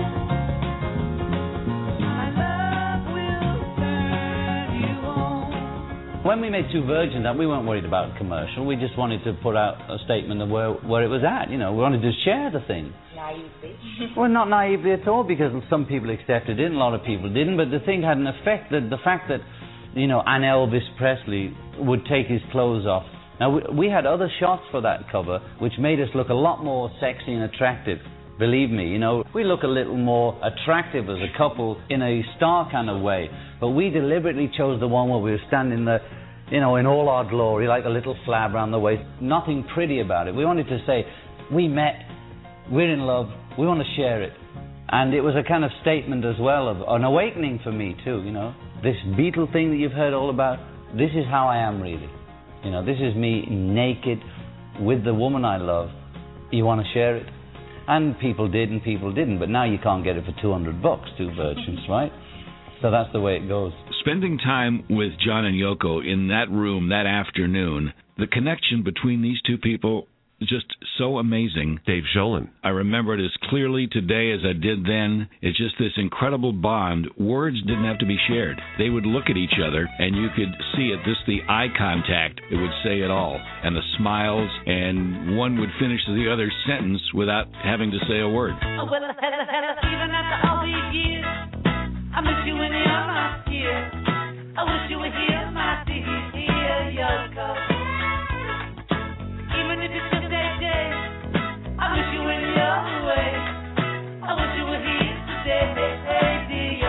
My love will turn you on. When we made two versions, that we weren't worried about commercial. We just wanted to put out a statement of where, where it was at. You know, we wanted to share the thing. Naively. Well, not naively at all, because some people accepted it and a lot of people didn't. But the thing had an effect. That the fact that, you know, an Elvis Presley would take his clothes off. Now, we, we had other shots for that cover, which made us look a lot more sexy and attractive. Believe me, you know, we look a little more attractive as a couple in a star kind of way. But we deliberately chose the one where we were standing there, you know, in all our glory, like a little flab around the waist. Nothing pretty about it. We wanted to say, we met, we're in love, we want to share it. And it was a kind of statement as well, of an awakening for me too, you know. This Beatle thing that you've heard all about, this is how I am really. You know, this is me naked with the woman I love. You want to share it? And people did and people didn't, but now you can't get it for two hundred bucks, two versions, right? So that's the way it goes. Spending time with John and Yoko in that room that afternoon, the connection between these two people is just so amazing. Dave Jolin. I remember it as clearly today as I did then. It's just this incredible bond. Words didn't have to be shared. They would look at each other, and you could see it, just the eye contact. It would say it all. And the smiles, and one would finish the other sentence without having to say a word. Oh, well, even after all these years, I miss you when you're not here. I wish you were here, my dear Yoko. Even if it's just that day, I wish you when you're away. I wish you were here today, dear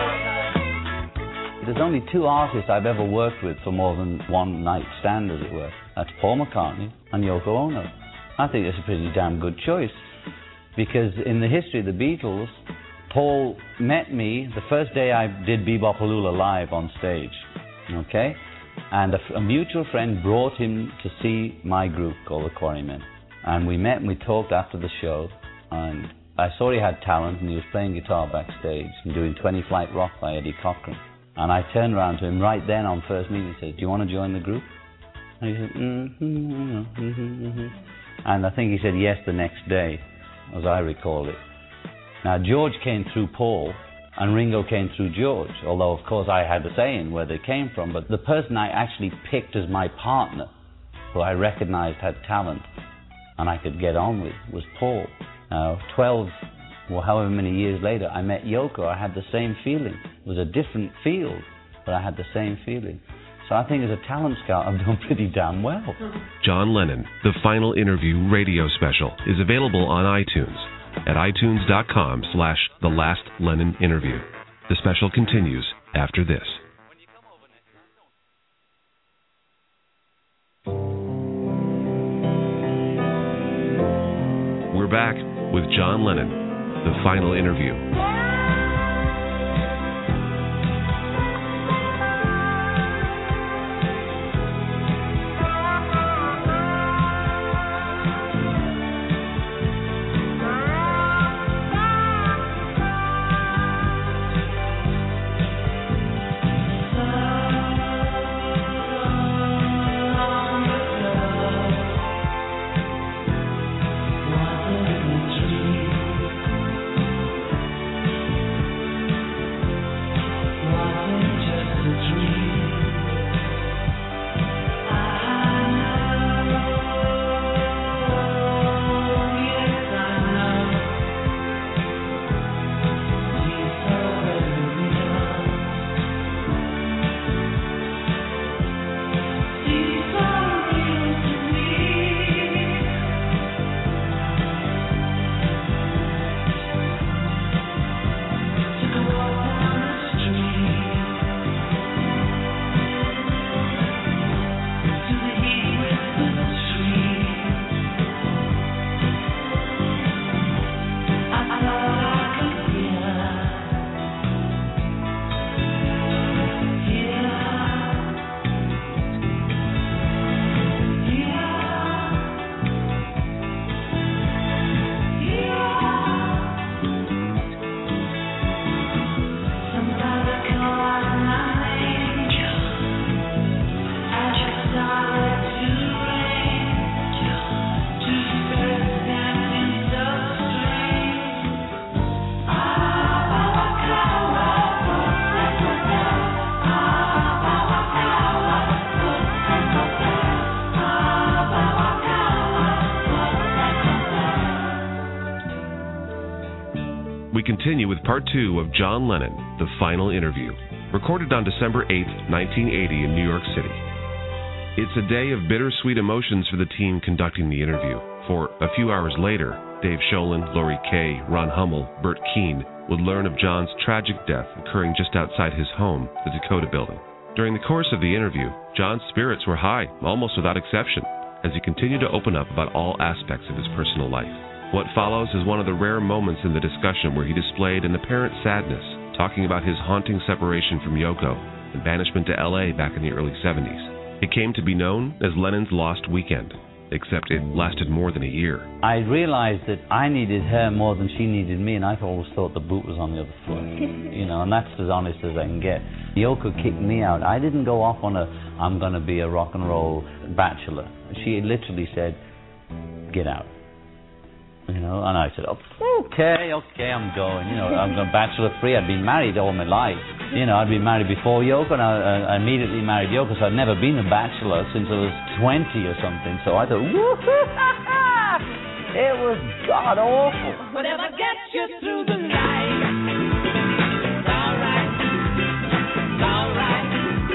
Yoko. There's only two artists I've ever worked with for more than one night stand, as it were. That's Paul McCartney and Yoko Ono. I think that's a pretty damn good choice, because in the history of the Beatles, Paul met me the first day I did Bebopaloola live on stage, okay? And a, a mutual friend brought him to see my group called the Quarrymen. And we met and we talked after the show, and I saw he had talent, and he was playing guitar backstage and doing twenty Flight Rock by Eddie Cochran. And I turned around to him right then on first meeting and said, do you want to join the group? And he said, mm-hmm, mm-hmm, mm-hmm. And I think he said yes the next day, as I recall it. Now, George came through Paul, and Ringo came through George, although, of course, I had the say in where they came from. But the person I actually picked as my partner, who I recognized had talent and I could get on with, was Paul. Now, twelve, or however many years later, I met Yoko. I had the same feeling. It was a different field, but I had the same feeling. So I think as a talent scout, I've done pretty damn well. John Lennon, The Final Interview radio special, is available on iTunes at itunes.com slash The Last Lennon Interview. The special continues after this. We're back with John Lennon, The Final Interview. We continue with part two of John Lennon, The Final Interview, recorded on December eighth, nineteen eighty in New York City. It's a day of bittersweet emotions for the team conducting the interview, for a few hours later, Dave Sholin, Laurie Kay, Ron Hummel, Bert Keane would learn of John's tragic death occurring just outside his home, the Dakota Building. During the course of the interview, John's spirits were high, almost without exception, as he continued to open up about all aspects of his personal life. What follows is one of the rare moments in the discussion where he displayed an apparent sadness, talking about his haunting separation from Yoko and banishment to L A back in the early seventies. It came to be known as Lennon's Lost Weekend, except it lasted more than a year. I realized that I needed her more than she needed me, and I always thought the boot was on the other foot. You know, and that's as honest as I can get. Yoko kicked me out. I didn't go off on a, I'm going to be a rock and roll bachelor. She literally said, get out. You know, and I said, oh, okay, okay, I'm going. You know, I'm going bachelor free. I'd been married all my life. You know, I'd been married before Yoko, and I, I immediately married Yoko, so I'd never been a bachelor since I was twenty or something. So I thought, woo-hoo, it was god awful. Whatever gets you through the night, it's all right, it's all right.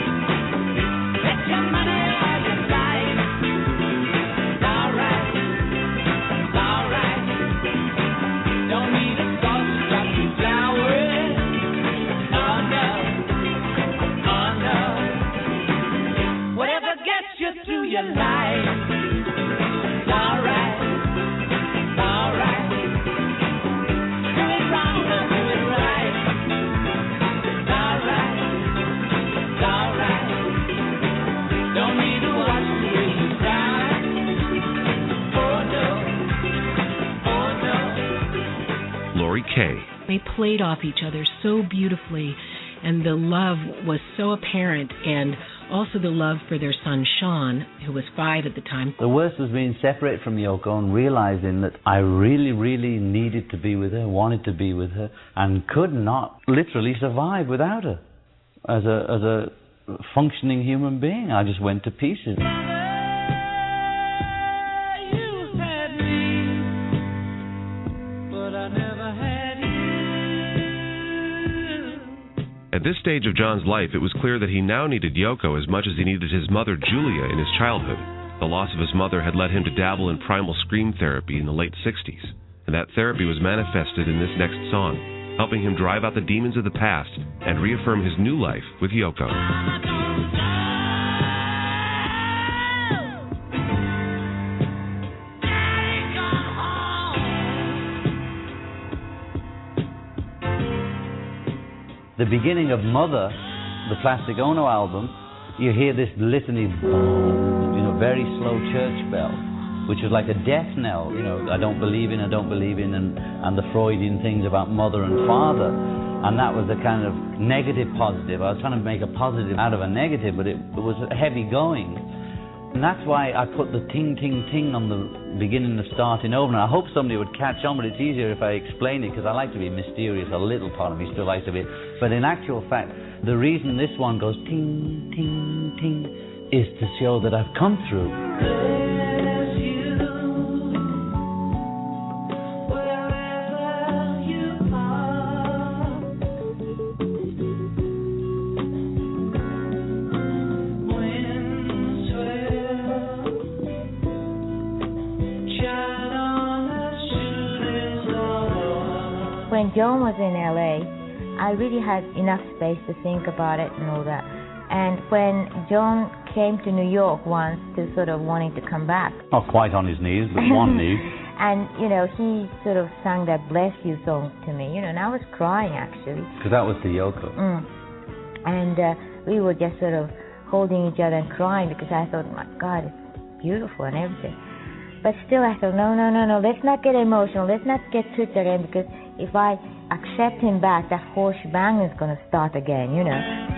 Get your money or your life, it's all right, it's all right. Don't need a salt to drop you flowers. Oh no, oh no. Whatever gets you through your life, it's all right, it's all right. Do it wrong or do it right. It's all right, it's all right. Don't need to watch the way you cry. Oh no, oh no. Laurie Kay. They played off each other so beautifully, And the love was so apparent, and also the love for their son Sean, who was five at the time. The worst was being separated from Yoko and realizing that I really, really needed to be with her, wanted to be with her, and could not literally survive without her as a as a functioning human being. I just went to pieces. At this stage of John's life, it was clear that he now needed Yoko as much as he needed his mother, Julia, in his childhood. The loss of his mother had led him to dabble in primal scream therapy in the late sixties, and that therapy was manifested in this next song, helping him drive out the demons of the past and reaffirm his new life with Yoko. The beginning of Mother, the Plastic Ono album, you hear this litany, you know, very slow church bell, which was like a death knell. You know, I don't believe in, I don't believe in, and, and the Freudian things about mother and father. And that was a kind of negative positive. I was trying to make a positive out of a negative, but it, it was heavy going. And that's why I put the ting, ting, ting on the beginning of starting over. And I hope somebody would catch on, but it's easier if I explain it, because I like to be mysterious. A little part of me still likes to be. But in actual fact, the reason this one goes ting, ting, ting is to show that I've come through. When John was in L A, I really had enough space to think about it and all that. And when John came to New York once to sort of wanting to come back. Not quite on his knees, but one knee. And, you know, he sort of sang that Bless You song to me, you know, and I was crying actually. Because that was to Yoko. Mm. And uh, we were just sort of holding each other and crying, because I thought, my God, it's beautiful and everything. But still I thought, no, no, no, no, let's not get emotional, let's not get tricked again, because if I accept him back, that whole shebang is going to start again, you know.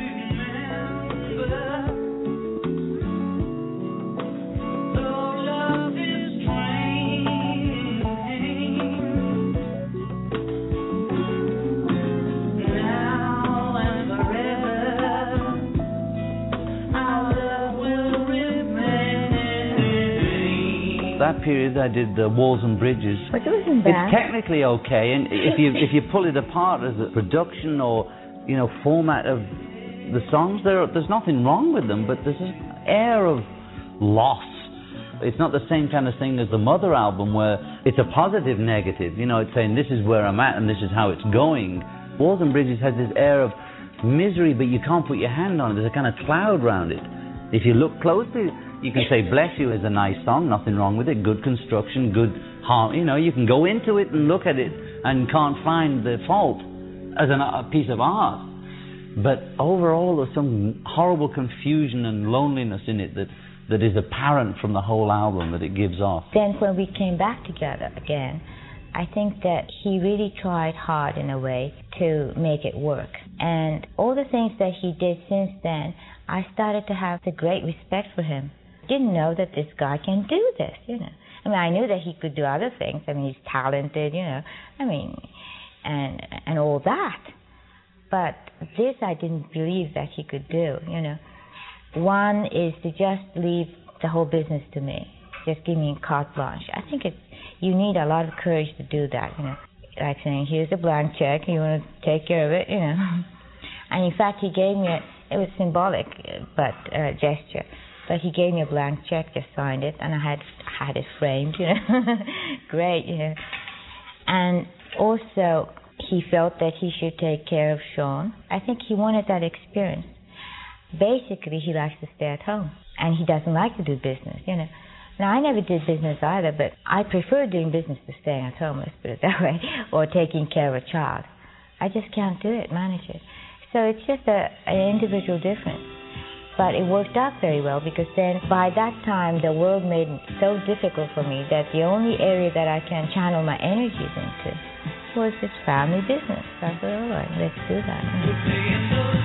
That period I did uh, Walls and Bridges. But it wasn't bad. It's technically okay, and if you if you pull it apart as a production or, you know, format of the songs, there there's nothing wrong with them, but there's an air of loss. It's not the same kind of thing as the Mother album, where it's a positive negative. You know, it's saying this is where I'm at and this is how it's going. Walls and Bridges has this air of misery, but you can't put your hand on it. There's a kind of cloud around it. If you look closely, you can say Bless You is a nice song, nothing wrong with it, good construction, good harm. You know, you can go into it and look at it and can't find the fault as an, a piece of art. But overall, there's some horrible confusion and loneliness in it that, that is apparent from the whole album that it gives off. Then when we came back together again, I think that he really tried hard in a way to make it work. And all the things that he did since then, I started to have the great respect for him. Didn't know that this guy can do this, you know. I mean, I knew that he could do other things. I mean, he's talented, you know. I mean, and and all that. But this I didn't believe that he could do, you know. One is to just leave the whole business to me. Just give me carte blanche. I think it's, you need a lot of courage to do that, you know. Like saying, here's a blank check, you want to take care of it, you know. And in fact, he gave me a, it was symbolic, but uh, gesture. But he gave me a blank check, just signed it, and I had had it framed, you know. Great, you know. And also, he felt that he should take care of Sean. I think he wanted that experience. Basically, he likes to stay at home, and he doesn't like to do business, you know. Now, I never did business either, but I prefer doing business to staying at home, let's put it that way, or taking care of a child. I just can't do it, manage it. So it's just a, an individual difference. But it worked out very well, because then by that time the world made it so difficult for me that the only area that I can channel my energies into was this family business. So I thought, all right, let's do that.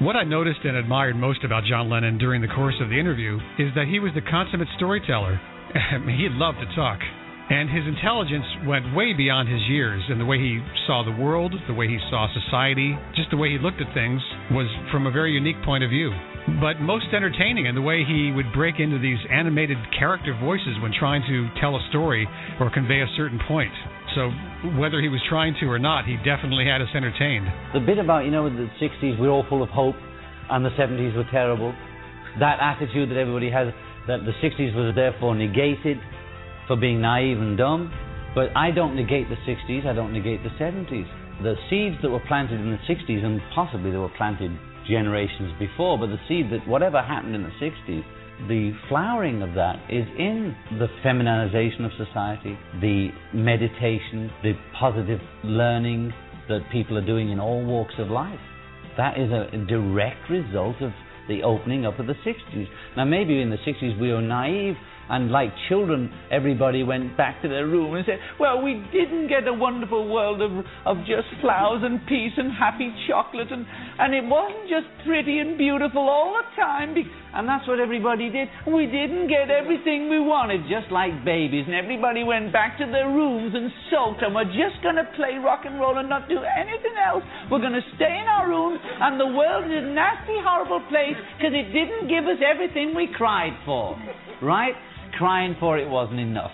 What I noticed and admired most about John Lennon during the course of the interview is that he was the consummate storyteller. He loved to talk. And his intelligence went way beyond his years, and the way he saw the world, the way he saw society, just the way he looked at things was from a very unique point of view. But most entertaining in the way he would break into these animated character voices when trying to tell a story or convey a certain point. So whether he was trying to or not, he definitely had us entertained. The bit about, you know, the sixties we're all full of hope and the seventies were terrible, that attitude that everybody has, that the sixties was therefore negated for being naive and dumb. But I don't negate the sixties, I don't negate the seventies. The seeds that were planted in the sixties, and possibly they were planted generations before, but the seed that whatever happened in the sixties, the flowering of that is in the feminization of society, the meditation, the positive learning that people are doing in all walks of life. That is a direct result of the opening up of the sixties. Now maybe in the sixties we were naive, and like children, everybody went back to their room and said, well, we didn't get a wonderful world of, of just flowers and peace and happy chocolate, and, and it wasn't just pretty and beautiful all the time, and that's what everybody did. We didn't get everything we wanted, just like babies, and everybody went back to their rooms and sulked, and we're just going to play rock and roll and not do anything else. We're going to stay in our rooms, and the world is a nasty, horrible place because it didn't give us everything we cried for, right? Crying for it wasn't enough.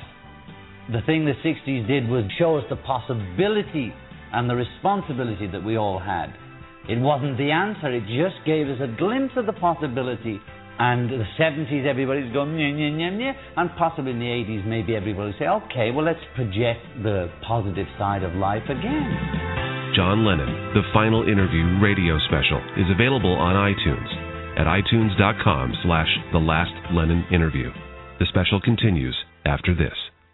The thing the sixties did was show us the possibility and the responsibility that we all had. It wasn't the answer, it just gave us a glimpse of the possibility. And the seventies, everybody's going, nyeh, nyeh, nyeh, nyeh. And possibly in the eighties, maybe everybody will say, okay, well, let's project the positive side of life again. John Lennon, The Final Interview radio special, is available on iTunes at itunes.com slash The Last Lennon Interview. The special continues after this.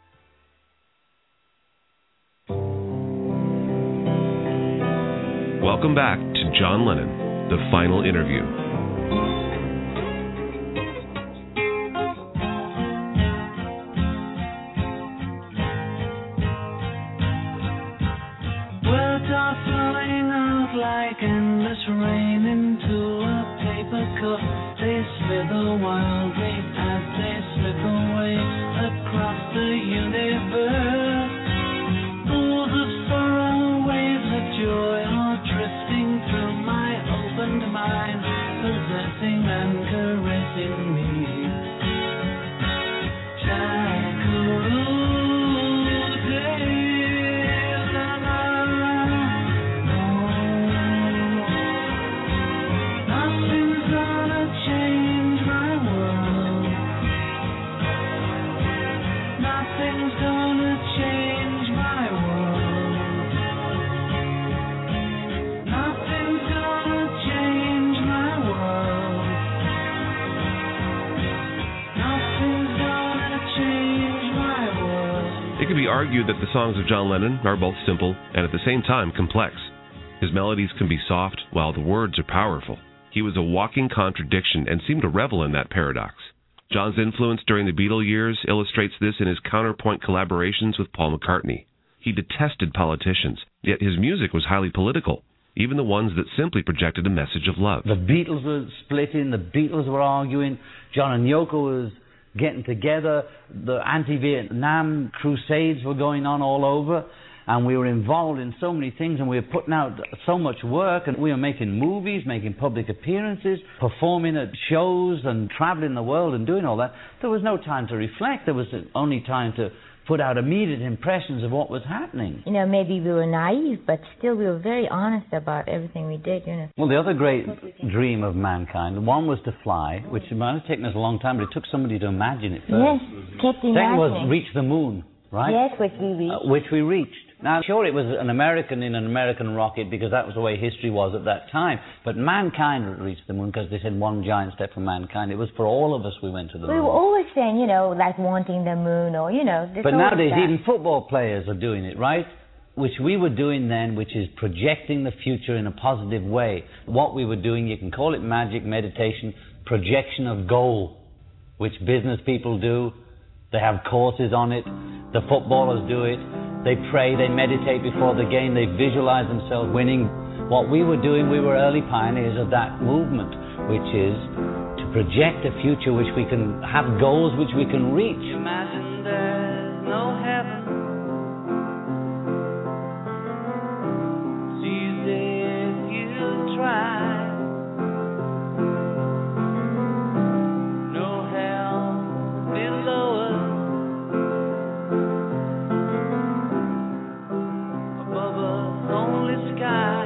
Welcome back to John Lennon, The Final Interview. Words are flowing out like endless rain into a paper cup. They slither wildly as they slip away across the universe. Pools of sorrow, waves of joy are drifting through my opened mind, possessing and caressing me. Nothing's gonna change my world. Nothing's gonna change my world. Nothing's gonna change my world. Nothing's gonna change my world. It could be argued that the songs of John Lennon are both simple and at the same time complex. His melodies can be soft while the words are powerful. He was a walking contradiction and seemed to revel in that paradox. John's influence during the Beatle years illustrates this in his counterpoint collaborations with Paul McCartney. He detested politicians, yet his music was highly political, even the ones that simply projected a message of love. The Beatles were splitting, the Beatles were arguing, John and Yoko was getting together, the anti-Vietnam crusades were going on all over, and we were involved in so many things, and we were putting out so much work, and we were making movies, making public appearances, performing at shows and traveling the world and doing all that. There was no time to reflect. There was only time to put out immediate impressions of what was happening. You know, maybe we were naive, but still we were very honest about everything we did, you know. Well, the other great dream of mankind, one was to fly, which might have taken us a long time, but it took somebody to imagine it first. Yes, kept imagining. Second was reach the moon, right? Yes, which we reached. Uh, which we reached. Now, sure, it was an American in an American rocket because that was the way history was at that time. But mankind reached the moon because they said one giant step for mankind. It was for all of us we went to the we moon. We were always saying, you know, like wanting the moon or, you know. But nowadays, even football players are doing it, right? Which we were doing then, which is projecting the future in a positive way. What we were doing, you can call it magic, meditation, projection of goal, which business people do, They have courses on it. The footballers do it. They pray, they meditate before the game, they visualize themselves winning. What we were doing, we were early pioneers of that movement, which is to project a future which we can have goals which we can reach. Imagine there's no heaven. It's easy if you try. No hell below us. Above us, only sky.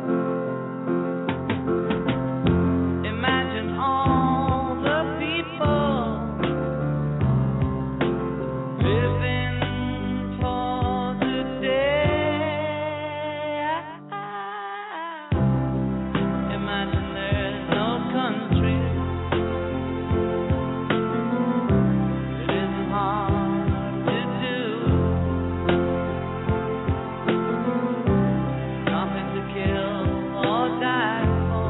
Imagine all the people living for today. Imagine there's no country. It isn't hard to do. Nothing to kill or die for.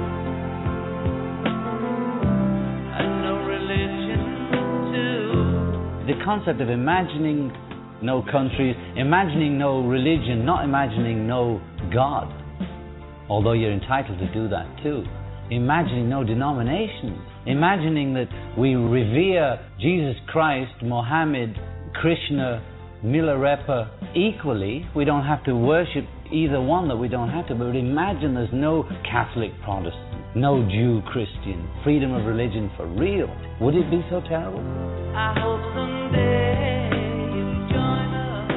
And no religion too. The concept of imagining no countries, imagining no religion, not imagining no God, although you're entitled to do that too. Imagining no denominations, imagining that we revere Jesus Christ, Mohammed, Krishna, Milarepa equally. We don't have to worship either one, that we don't have to, but imagine there's no Catholic Protestant, no Jew Christian, freedom of religion for real. Would it be so terrible? I hope someday you'll join us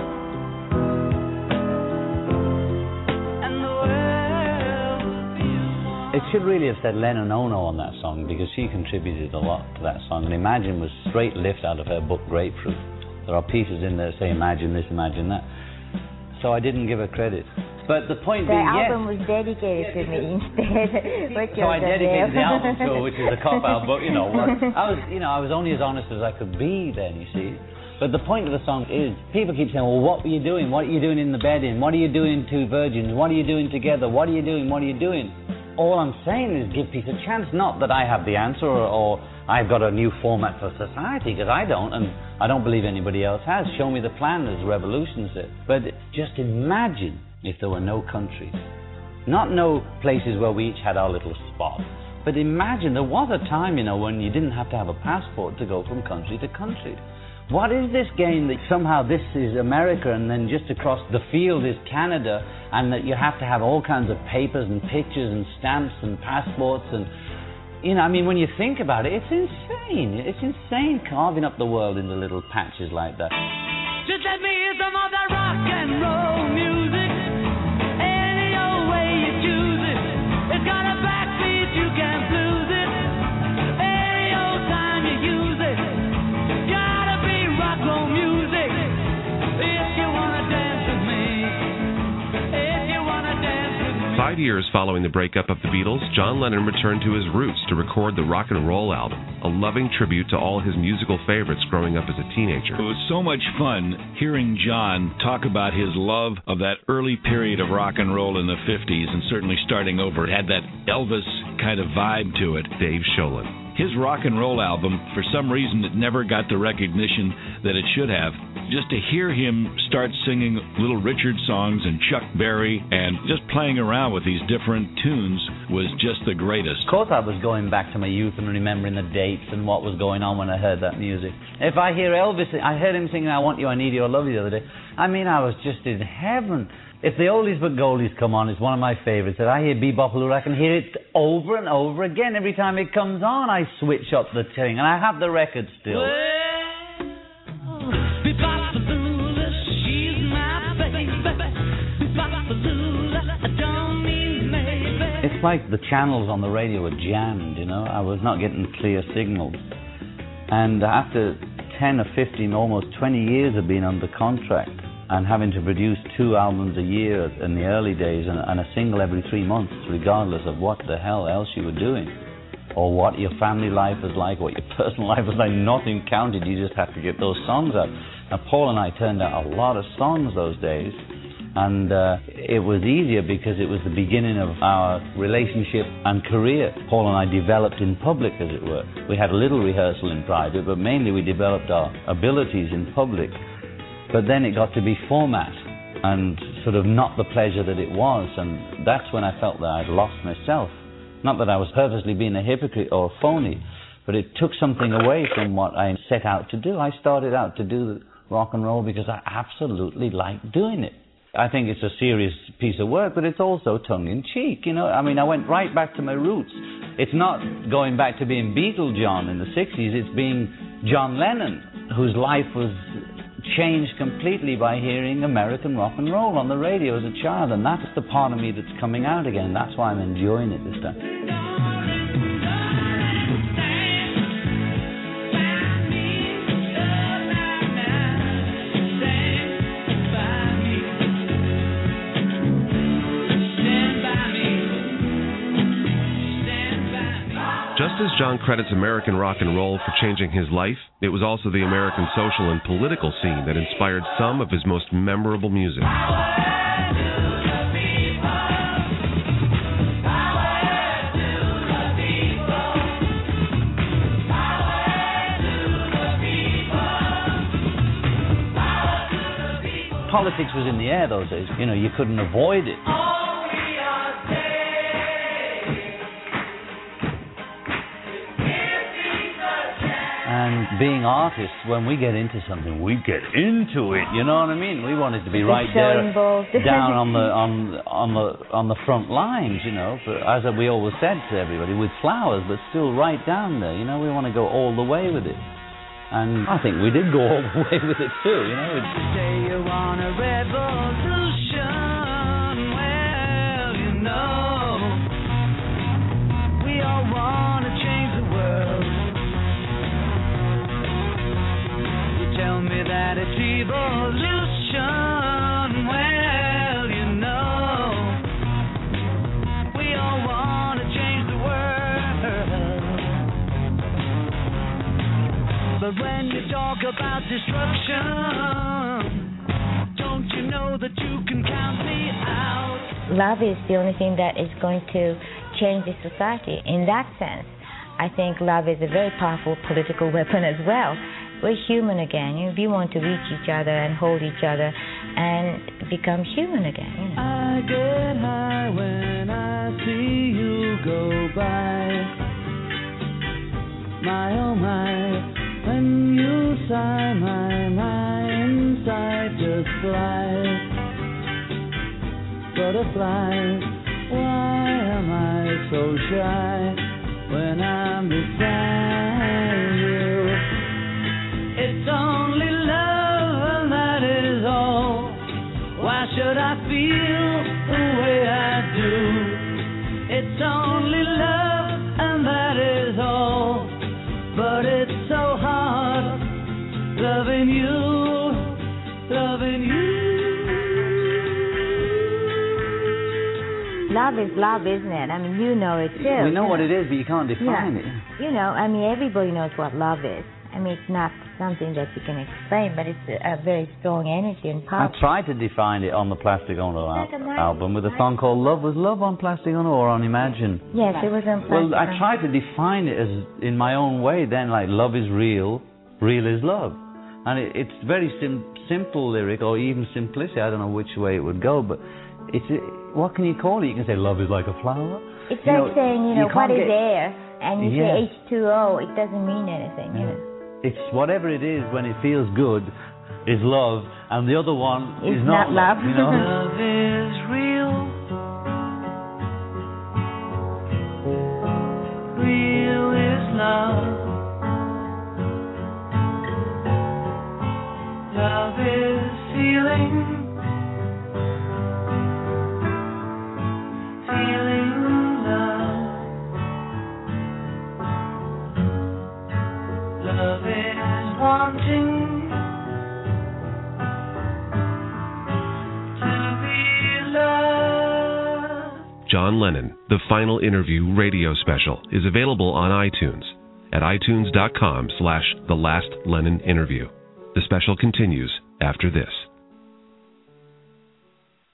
and the world will be one. It should really have said Lennon Ono on that song, because she contributed a lot to that song. And Imagine was straight lift out of her book Grapefruit. There are pieces in there that say imagine this, imagine that. So I didn't give her credit. But the point The being, album yes. was dedicated to me instead. Which So I was a dedicated real- the album to her, which is a cop out. But you know, I was, you know, I was only as honest as I could be then. You see. But the point of the song is, people keep saying, "Well, what were you doing? What are you doing in the bed in? What are you doing, two virgins? What are you doing together? What are you doing? What are you doing?" All I'm saying is, give peace a chance. Not that I have the answer, or, or I've got a new format for society, because I don't, and I don't believe anybody else has. Show me the plan, as Revolution said. But just imagine if there were no countries. Not no places where we each had our little spot. But imagine, there was a time, you know, when you didn't have to have a passport to go from country to country. What is this game that somehow this is America and then just across the field is Canada, and that you have to have all kinds of papers and pictures and stamps and passports and, you know, I mean, when you think about it, it's insane. It's insane carving up the world into little patches like that. Just let me hear some of that rock and roll music. Any old way you choose it. It's got a backbeat, you can't lose it. Any old time you use it. Gotta be rock roll music. If you wanna dance with me. If you wanna dance with me. Five years following the breakup of the Beatles, John Lennon returned to his roots to record the Rock and Roll album, a loving tribute to all his musical favorites growing up as a teenager. It was so much fun hearing John talk about his love of that early period of rock and roll in the fifties, and certainly starting over. It had that Elvis kind of vibe to it. Dave Sholin. His rock and roll album, for some reason, it never got the recognition that it should have. Just to hear him start singing Little Richard songs and Chuck Berry and just playing around with these different tunes was just the greatest. Of course I was going back to my youth and remembering the dates and what was going on when I heard that music. If I hear Elvis, I heard him singing I Want You, I Need You, I Love You the other day. I mean, I was just in heaven. If the Oldies but Goldies come on, it's one of my favorites. If I hear Bebopaloo, I can hear it over and over again. Every time it comes on, I switch up the thing, and I have the record still. It's like the channels on the radio were jammed, you know. I was not getting clear signals. And after ten or fifteen, almost twenty years of being under contract and having to produce two albums a year in the early days and, and a single every three months, regardless of what the hell else you were doing, or what your family life was like, what your personal life was like, nothing counted. You just had to get those songs out. Now, Paul and I turned out a lot of songs those days, And uh, it was easier because it was the beginning of our relationship and career. Paul and I developed in public, as it were. We had a little rehearsal in private, but mainly we developed our abilities in public. But then it got to be format and sort of not the pleasure that it was. And that's when I felt that I'd lost myself. Not that I was purposely being a hypocrite or a phony, but it took something away from what I set out to do. I started out to do rock and roll because I absolutely liked doing it. I think it's a serious piece of work, but it's also tongue-in-cheek, you know. I mean, I went right back to my roots. It's not going back to being Beatle John in the sixties, it's being John Lennon, whose life was changed completely by hearing American rock and roll on the radio as a child, and that's the part of me that's coming out again. That's why I'm enjoying it this time. Just as John credits American rock and roll for changing his life, it was also the American social and political scene that inspired some of his most memorable music. Politics was in the air those days. You know, you couldn't avoid it. And being artists, when we get into something, we get into it. You know what I mean? We wanted to be right there, down on the on on the on the front lines. You know, but as we always said to everybody, with flowers, but still right down there. You know, we want to go all the way with it, and I think we did go all the way with it too. You know. Say you want a revolution, well, you know, we all want to change the world. Tell me that it's evolution, well, you know, we all want to change the world. But when you talk about destruction, don't you know that you can count me out? Love is the only thing that is going to change the society. In that sense, I think love is a very powerful political weapon as well. We're human again. You know, we want to reach each other and hold each other and become human again. You know. I get high when I see you go by. My oh my, when you sigh, my mind inside just flies. Butterflies, why am I so shy when I'm beside you? It's only love, that is all. Why should I feel the way I do? It's only love, and that is all. But it's so hard loving you, loving you. Love is love, isn't it? I mean, you know it too. We know what it is, but you can't define yeah. it. You know, I mean, everybody knows what love is. I mean, it's not something that you can explain, but it's a, a very strong energy and power. I tried to define it on the Plastic Ono al- album with a song called Love Was Love on Plastic Ono or on Imagine. Yes, it was on Plastic Well, I tried to define it as in my own way then, like love is real, real is love. And it, it's very sim- simple lyric, or even simplicity, I don't know which way it would go, but it's it, what can you call it? You can say love is like a flower. It's you like know, saying, you know, you what is get, air? And you yes. say H two O, it doesn't mean anything, you yeah. know. It's whatever it is when it feels good is love, and the other one it's is not, not love. love. You know? Love is real. Real is love. Love is feeling. Feeling love. Love is wanting to be loved. John Lennon, The Final Interview radio special, is available on iTunes at itunes.com slash The Last Lennon Interview. The special continues after this.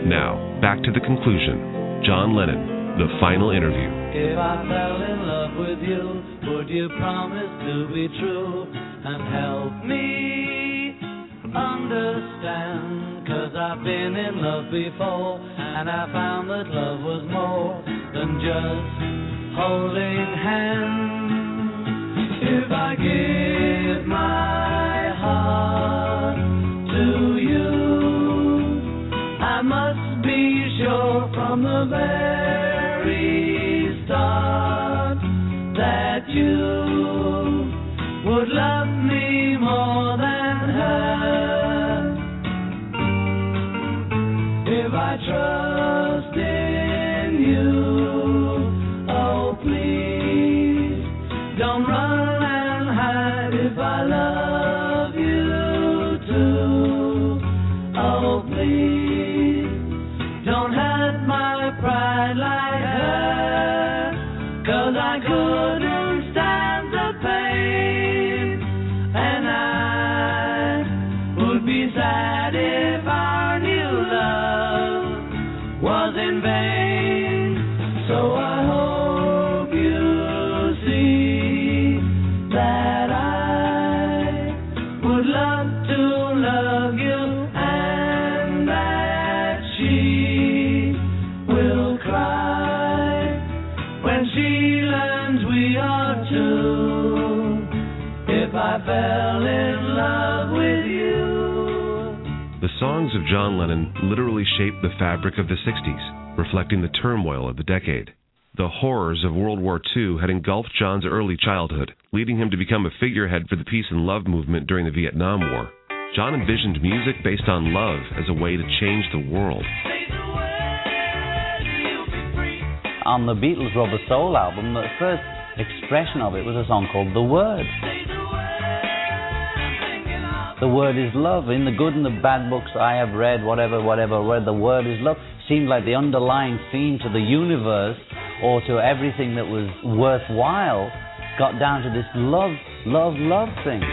Now, back to the conclusion. John Lennon, the final interview. If I fell in love with you, would you promise to be true and help me understand? 'Cause I've been in love before, and I found that love was more than just holding hands. If I give my heart to you, I must be sure from the very start that you would love me more than her. If I trust in you, oh please, don't run and hide if I love you too. Oh please, don't hurt my pride like her, 'cause I couldn't stand the pain, and I would be sad if our new love was in vain. So I hope you see that I would love to love you, and that she will cry when she learns we are two. If I fell in love with you. The songs of John Lennon literally shaped the fabric of the sixties, reflecting the turmoil of the decade. The horrors of World War Two had engulfed John's early childhood, leading him to become a figurehead for the peace and love movement during the Vietnam War. John envisioned music based on love as a way to change the world. On the Beatles' Rubber Soul album, the first expression of it was a song called The Word. The word is love. In the good and the bad books I have read, whatever, whatever, where the word is love, seemed like the underlying theme to the universe or to everything that was worthwhile got down to this love, love, love thing.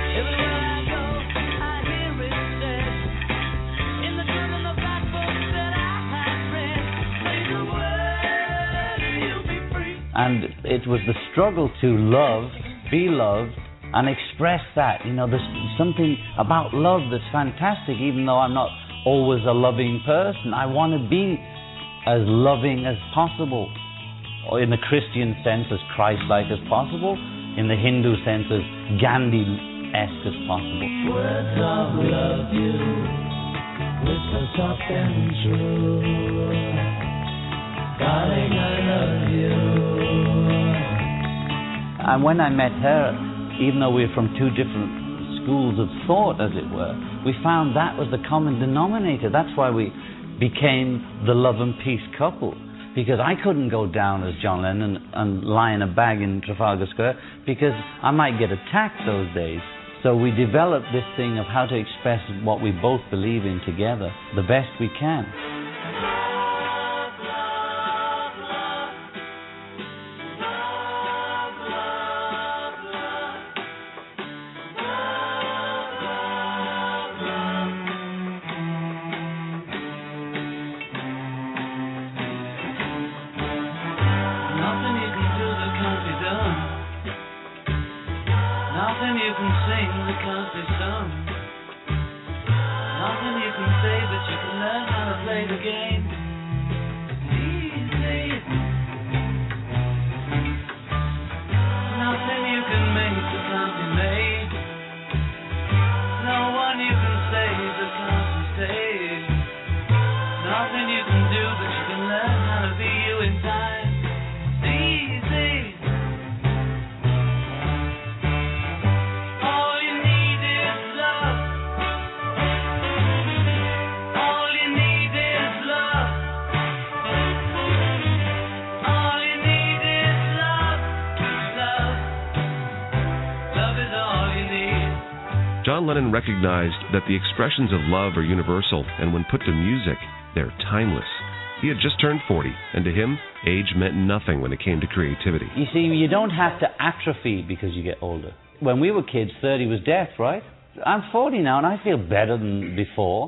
And it was the struggle to love, be loved, and express that. You know, there's something about love that's fantastic, even though I'm not always a loving person. I want to be as loving as possible, or in the Christian sense, as Christ-like as possible, in the Hindu sense, as Gandhi-esque as possible. Words of love you, whisper soft and true. Darling, I love you. And when I met her, even though we were from two different schools of thought, as it were, we found that was the common denominator. That's why we became the love and peace couple. Because I couldn't go down as John Lennon and lie in a bag in Trafalgar Square, because I might get attacked those days. So we developed this thing of how to express what we both believe in together the best we can. John Lennon recognized that the expressions of love are universal, and when put to music, they're timeless. He had just turned forty, and to him, age meant nothing when it came to creativity. You see, you don't have to atrophy because you get older. When we were kids, thirty was death, right? I'm forty now, and I feel better than before.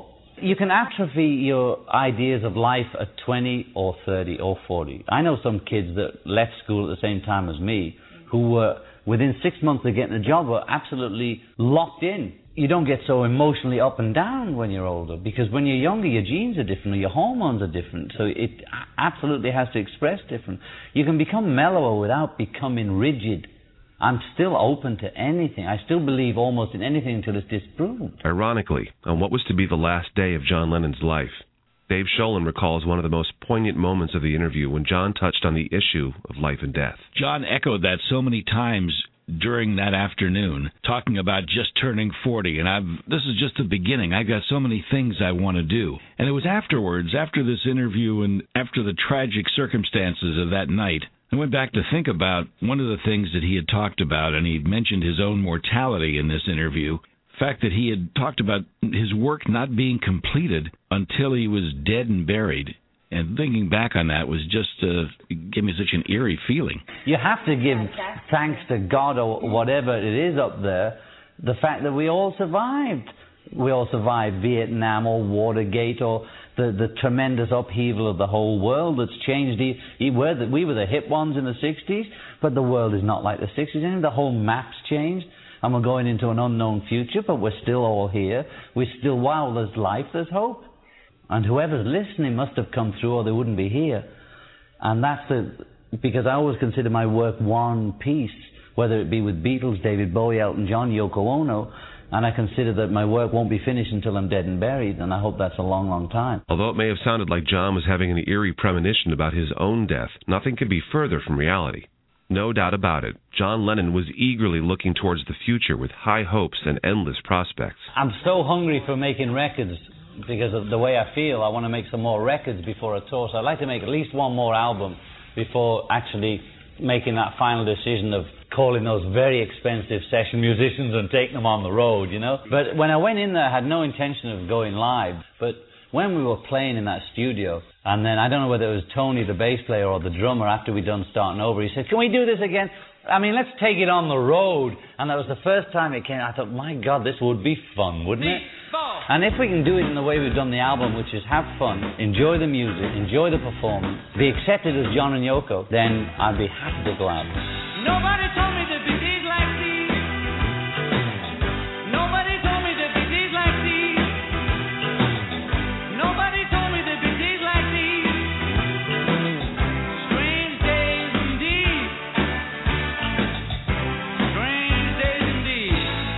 you can atrophy your ideas of life at twenty or thirty or forty. I know some kids that left school at the same time as me who were, within six months of getting a job, were absolutely locked in. You don't get so emotionally up and down when you're older, because when you're younger, your genes are different, or your hormones are different, so it absolutely has to express different. You can become mellower without becoming rigid. I'm still open to anything. I still believe almost in anything until it's disproved. Ironically, on what was to be the last day of John Lennon's life, Dave Sholin recalls one of the most poignant moments of the interview when John touched on the issue of life and death. John echoed that so many times during that afternoon, talking about just turning forty, and I've this is just the beginning. I've got so many things I want to do. And it was afterwards, after this interview and after the tragic circumstances of that night, I went back to think about one of the things that he had talked about, and he mentioned his own mortality in this interview. The fact that he had talked about his work not being completed until he was dead and buried. And thinking back on that was just, uh, gave me such an eerie feeling. You have to give thanks to God or whatever it is up there, the fact that we all survived. We all survived Vietnam or Watergate or the, the tremendous upheaval of the whole world that's changed. The, we were the, we were the hip ones in the sixties, but the world is not like the sixties anymore. The whole map's changed, and we're going into an unknown future, but we're still all here. We're still, while there's life, there's hope. And whoever's listening must have come through, or they wouldn't be here. And that's the, because I always consider my work one piece, whether it be with Beatles, David Bowie, Elton John, Yoko Ono, and I consider that my work won't be finished until I'm dead and buried, and I hope that's a long, long time. Although it may have sounded like John was having an eerie premonition about his own death, nothing could be further from reality. No doubt about it, John Lennon was eagerly looking towards the future with high hopes and endless prospects. I'm so hungry for making records because of the way I feel. I want to make some more records before a tour, so I'd like to make at least one more album before actually making that final decision of calling those very expensive session musicians and taking them on the road, you know. But when I went in there, I had no intention of going live. But when we were playing in that studio, and then I don't know whether it was Tony, the bass player, or the drummer, after we'd done Starting Over, he said, "Can we do this again? I mean, let's take it on the road." And that was the first time it came. I thought, my God, this would be fun, wouldn't it? And if we can do it in the way we've done the album, which is have fun, enjoy the music, enjoy the performance, be accepted as John and Yoko, then I'd be happy to go out. Nobody told me to be days like these. Nobody told me to be days like these. Nobody told me to be days like these. Strange days indeed. Strange days indeed.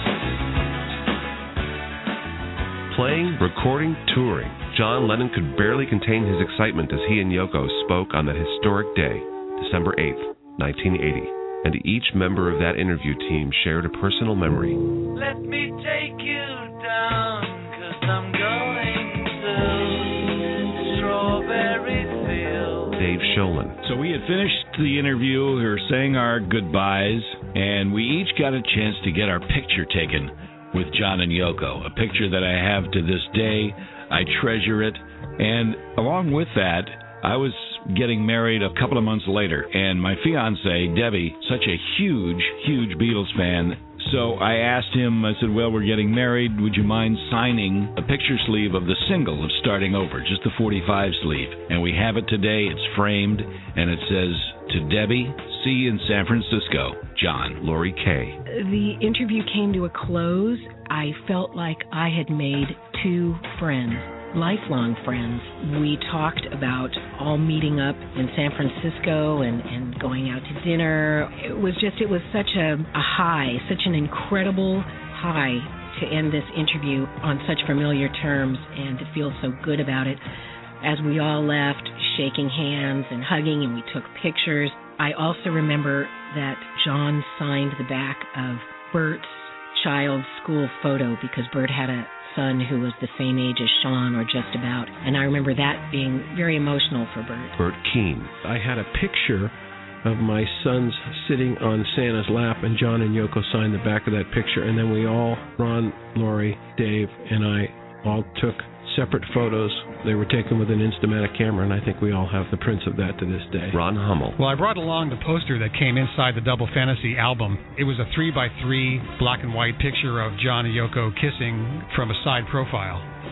Playing, recording, touring, John Lennon could barely contain his excitement as he and Yoko spoke on that historic day, December eighth, nineteen eighty. And each member of that interview team shared a personal memory. Let me take you down, 'cause I'm going to Strawberry Field. Dave Sholin. So we had finished the interview, we were saying our goodbyes, and we each got a chance to get our picture taken with John and Yoko, a picture that I have to this day. I treasure it. And along with that, I was getting married a couple of months later, and my fiancée, Debbie, such a huge, huge Beatles fan. So I asked him, I said, well, we're getting married. Would you mind signing a picture sleeve of the single of Starting Over, just the forty-five sleeve? And we have it today. It's framed, and it says, to Debbie, see you in San Francisco, John. Lori Kay. The interview came to a close. I felt like I had made two friends. Lifelong friends. We talked about all meeting up in San Francisco and, and going out to dinner. It was just, it was such a, a high, such an incredible high to end this interview on such familiar terms and to feel so good about it. As we all left, shaking hands and hugging, and we took pictures. I also remember that John signed the back of Bert's child's school photo because Bert had a son who was the same age as Sean, or just about, and I remember that being very emotional for Bert. Bert Keane. I had a picture of my sons sitting on Santa's lap, and John and Yoko signed the back of that picture, and then we all, Ron, Lori, Dave, and I, all took separate photos. They were taken with an Instamatic camera, and I think we all have the prints of that to this day. Ron Hummel. Well, I brought along the poster that came inside the Double Fantasy album. It was a three by three black and white picture of John and Yoko kissing from a side profile.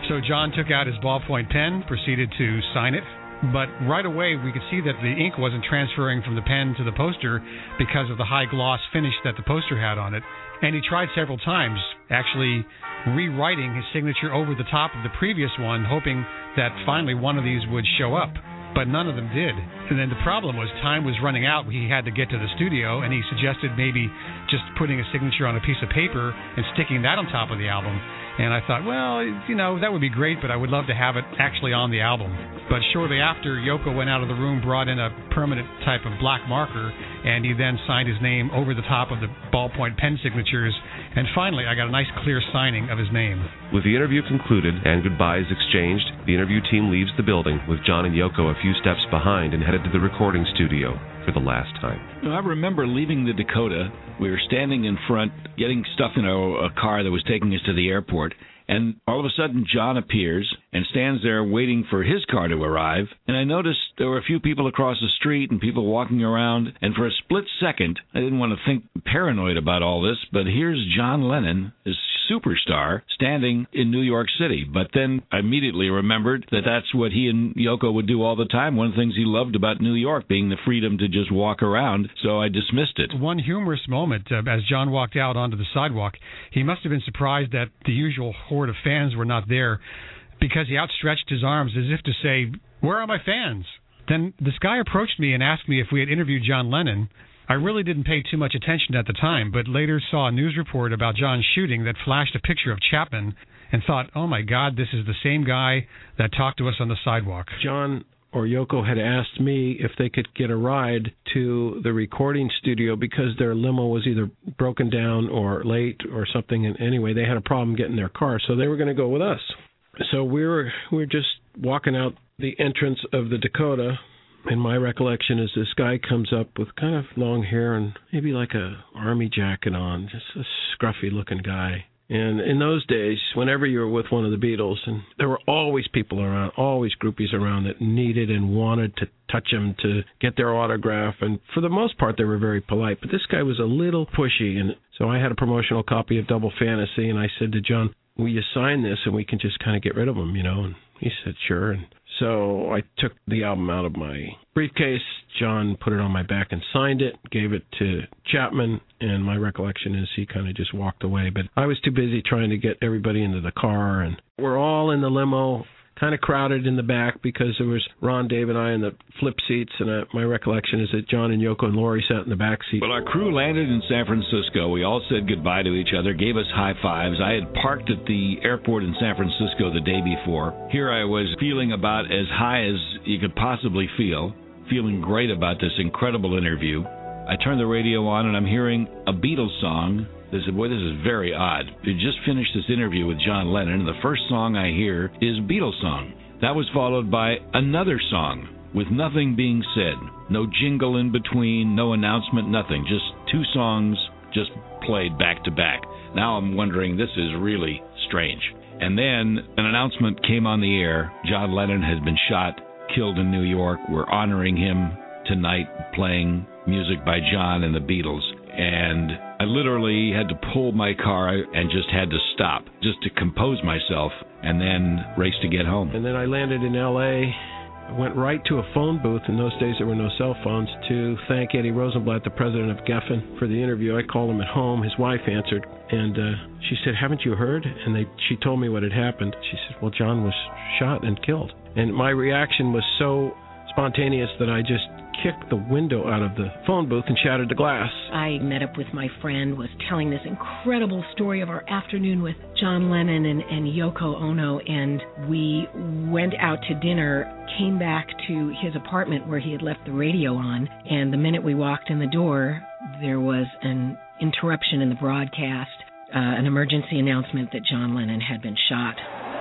So John took out his ballpoint pen, proceeded to sign it. But right away, we could see that the ink wasn't transferring from the pen to the poster because of the high gloss finish that the poster had on it. And he tried several times, actually rewriting his signature over the top of the previous one, hoping that finally one of these would show up. But none of them did. And then the problem was time was running out. He had to get to the studio, and he suggested maybe just putting a signature on a piece of paper and sticking that on top of the album. And I thought, well, you know, that would be great, but I would love to have it actually on the album. But shortly after, Yoko went out of the room, brought in a permanent type of black marker, and he then signed his name over the top of the ballpoint pen signatures. And finally, I got a nice clear signing of his name. With the interview concluded and goodbyes exchanged, the interview team leaves the building with John and Yoko a few steps behind and headed to the recording studio for the last time. I remember leaving the Dakota. We were standing in front, getting stuff in a, a car that was taking us to the airport, and all of a sudden John appears and stands there waiting for his car to arrive, and I noticed there were a few people across the street and people walking around, and for a split second, I didn't want to think paranoid about all this, but here's John Lennon, this superstar, standing in New York City. But then I immediately remembered that that's what he and Yoko would do all the time. One of the things he loved about New York being the freedom to just walk around, so I dismissed it. One humorous moment, uh, as John walked out onto the sidewalk, he must have been surprised that the usual horde of fans were not there, because he outstretched his arms as if to say, "Where are my fans?" Then this guy approached me and asked me if we had interviewed John Lennon. I really didn't pay too much attention at the time, but later saw a news report about John's shooting that flashed a picture of Chapman and thought, oh my God, this is the same guy that talked to us on the sidewalk. John or Yoko had asked me if they could get a ride to the recording studio because their limo was either broken down or late or something. And anyway, they had a problem getting their car, so they were going to go with us. So we were we were just walking out the entrance of the Dakota, and my recollection is this guy comes up with kind of long hair and maybe like a army jacket on, just a scruffy-looking guy. And in those days, whenever you were with one of the Beatles, and there were always people around, always groupies around that needed and wanted to touch him to get their autograph. And for the most part, they were very polite. But this guy was a little pushy. And so I had a promotional copy of Double Fantasy, and I said to John, will you sign this and we can just kind of get rid of him, you know? And he said, sure. And so I took the album out of my briefcase. John put it on my back and signed it, gave it to Chapman, and my recollection is he kind of just walked away. But I was too busy trying to get everybody into the car, and we're all in the limo, kind of crowded in the back because there was Ron, Dave, and I in the flip seats, and uh, my recollection is that John and Yoko and Laurie sat in the back seat. Well, our crew landed in San Francisco. We all said goodbye to each other, gave us high fives. I had parked at the airport in San Francisco the day before. Here I was feeling about as high as you could possibly feel, feeling great about this incredible interview. I turned the radio on, and I'm hearing a Beatles song. I said, boy, this is very odd. We just finished this interview with John Lennon, and the first song I hear is Beatles song. That was followed by another song with nothing being said. No jingle in between, no announcement, nothing. Just two songs just played back to back. Now I'm wondering, this is really strange. And then an announcement came on the air. John Lennon has been shot, killed in New York. We're honoring him tonight, playing music by John and the Beatles. And I literally had to pull my car and just had to stop just to compose myself and then race to get home. And then I landed in L A, went right to a phone booth. In those days, there were no cell phones, to thank Eddie Rosenblatt, the president of Geffen, for the interview. I called him at home. His wife answered, and uh, she said, haven't you heard? And they, she told me what had happened. She said, well, John was shot and killed. And my reaction was so spontaneous that I just kicked the window out of the phone booth and shattered the glass. I met up with my friend, was telling this incredible story of our afternoon with John Lennon and, and Yoko Ono, and we went out to dinner, came back to his apartment where he had left the radio on, and the minute we walked in the door, there was an interruption in the broadcast, uh, an emergency announcement that John Lennon had been shot.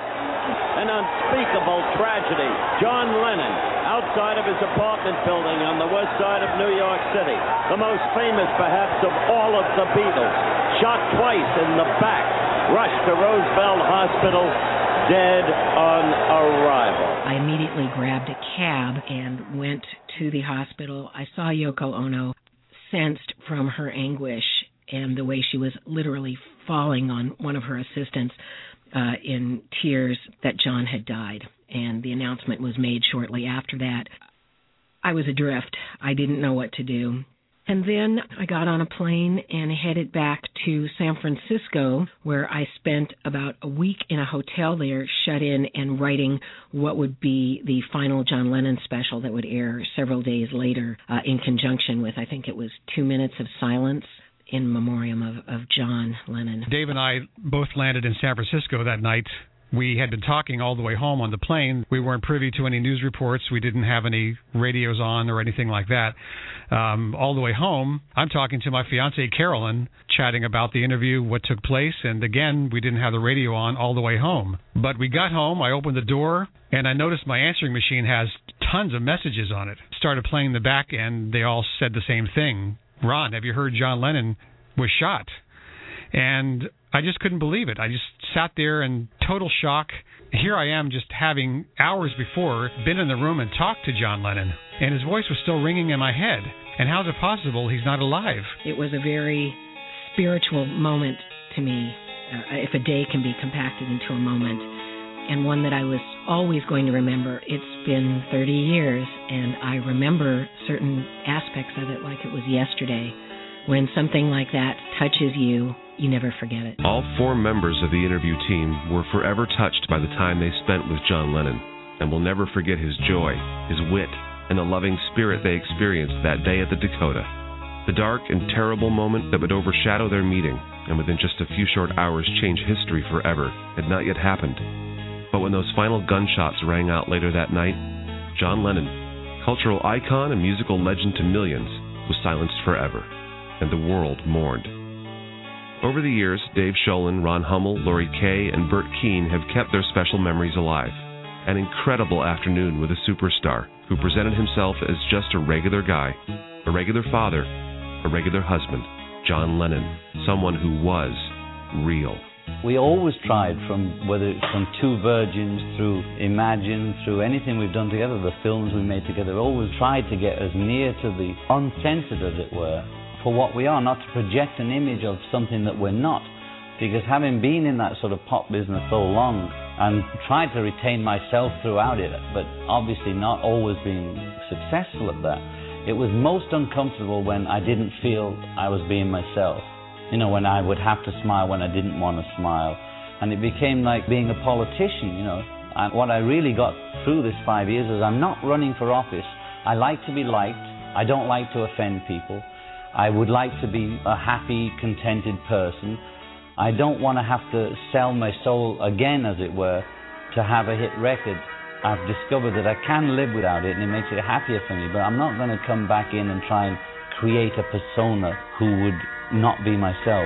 An unspeakable tragedy. John Lennon, outside of his apartment building on the west side of New York City, the most famous perhaps of all of the Beatles, shot twice in the back, rushed to Roosevelt Hospital, dead on arrival. I immediately grabbed a cab and went to the hospital. I saw Yoko Ono, sensed from her anguish and the way she was literally falling on one of her assistants, uh, in tears that John had died, and the announcement was made shortly after that. I was adrift. I didn't know what to do. And then I got on a plane and headed back to San Francisco, where I spent about a week in a hotel there, shut in and writing what would be the final John Lennon special that would air several days later uh, in conjunction with, I think it was Two Minutes of Silence in memoriam of, of John Lennon. Dave and I both landed in San Francisco that night. We had been talking all the way home on the plane. We weren't privy to any news reports. We didn't have any radios on or anything like that. Um, all the way home, I'm talking to my fiancée, Carolyn, chatting about the interview, what took place, and again, we didn't have the radio on all the way home. But we got home, I opened the door, and I noticed my answering machine has tons of messages on it. Started playing the back, and they all said the same thing. Ron, have you heard John Lennon was shot? And I just couldn't believe it. I just sat there in total shock. Here I am just having hours before been in the room and talked to John Lennon, and his voice was still ringing in my head. And how's it possible he's not alive? It was a very spiritual moment to me, uh, if a day can be compacted into a moment, and one that I was always going to remember. It's been thirty years, and I remember certain aspects of it like it was yesterday. When something like that touches you, you never forget it. All four members of the interview team were forever touched by the time they spent with John Lennon, and will never forget his joy, his wit, and the loving spirit they experienced that day at the Dakota. The dark and terrible moment that would overshadow their meeting, and within just a few short hours change history forever, had not yet happened. But when those final gunshots rang out later that night, John Lennon, cultural icon and musical legend to millions, was silenced forever, and the world mourned. Over the years, Dave Sholin, Ron Hummel, Lori Kay, and Bert Keane have kept their special memories alive. An incredible afternoon with a superstar who presented himself as just a regular guy, a regular father, a regular husband, John Lennon, someone who was real. We always tried, from whether it's from Two Virgins through Imagine, through anything we've done together, the films we made together, always tried to get as near to the uncensored, as it were, for what we are, not to project an image of something that we're not. Because having been in that sort of pop business so long and tried to retain myself throughout it, but obviously not always being successful at that, it was most uncomfortable when I didn't feel I was being myself. You know, when I would have to smile when I didn't want to smile. And it became like being a politician, you know. And what I really got through this five years is I'm not running for office. I like to be liked. I don't like to offend people. I would like to be a happy, contented person. I don't want to have to sell my soul again, as it were, to have a hit record. I've discovered that I can live without it, and it makes it happier for me, but I'm not going to come back in and try and create a persona who would not be myself.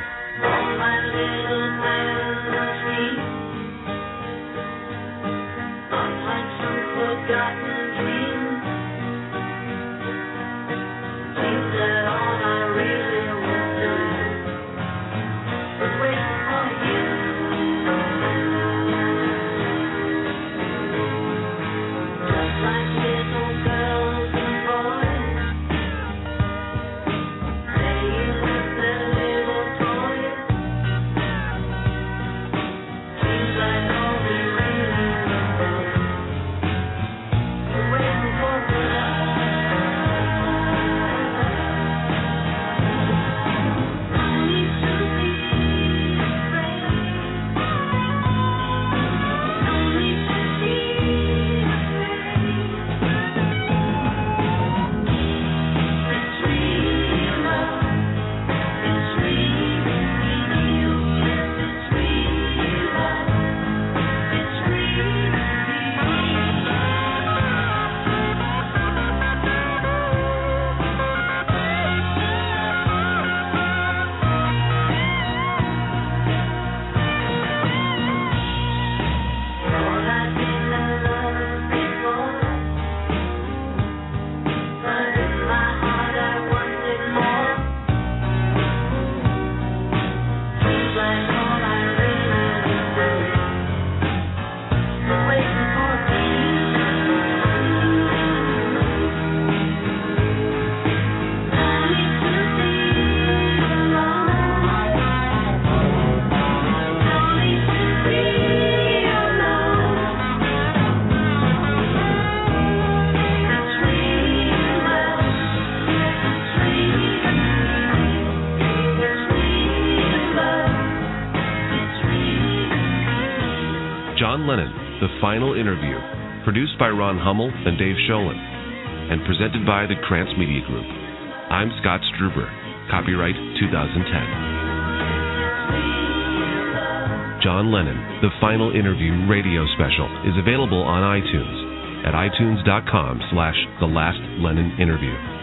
The Final Interview, produced by Ron Hummel and Dave Sholin, and presented by the Krantz Media Group. I'm Scott Struber. Copyright two thousand ten. John Lennon, The Final Interview radio special is available on iTunes at itunes dot com slash The Last Lennon Interview.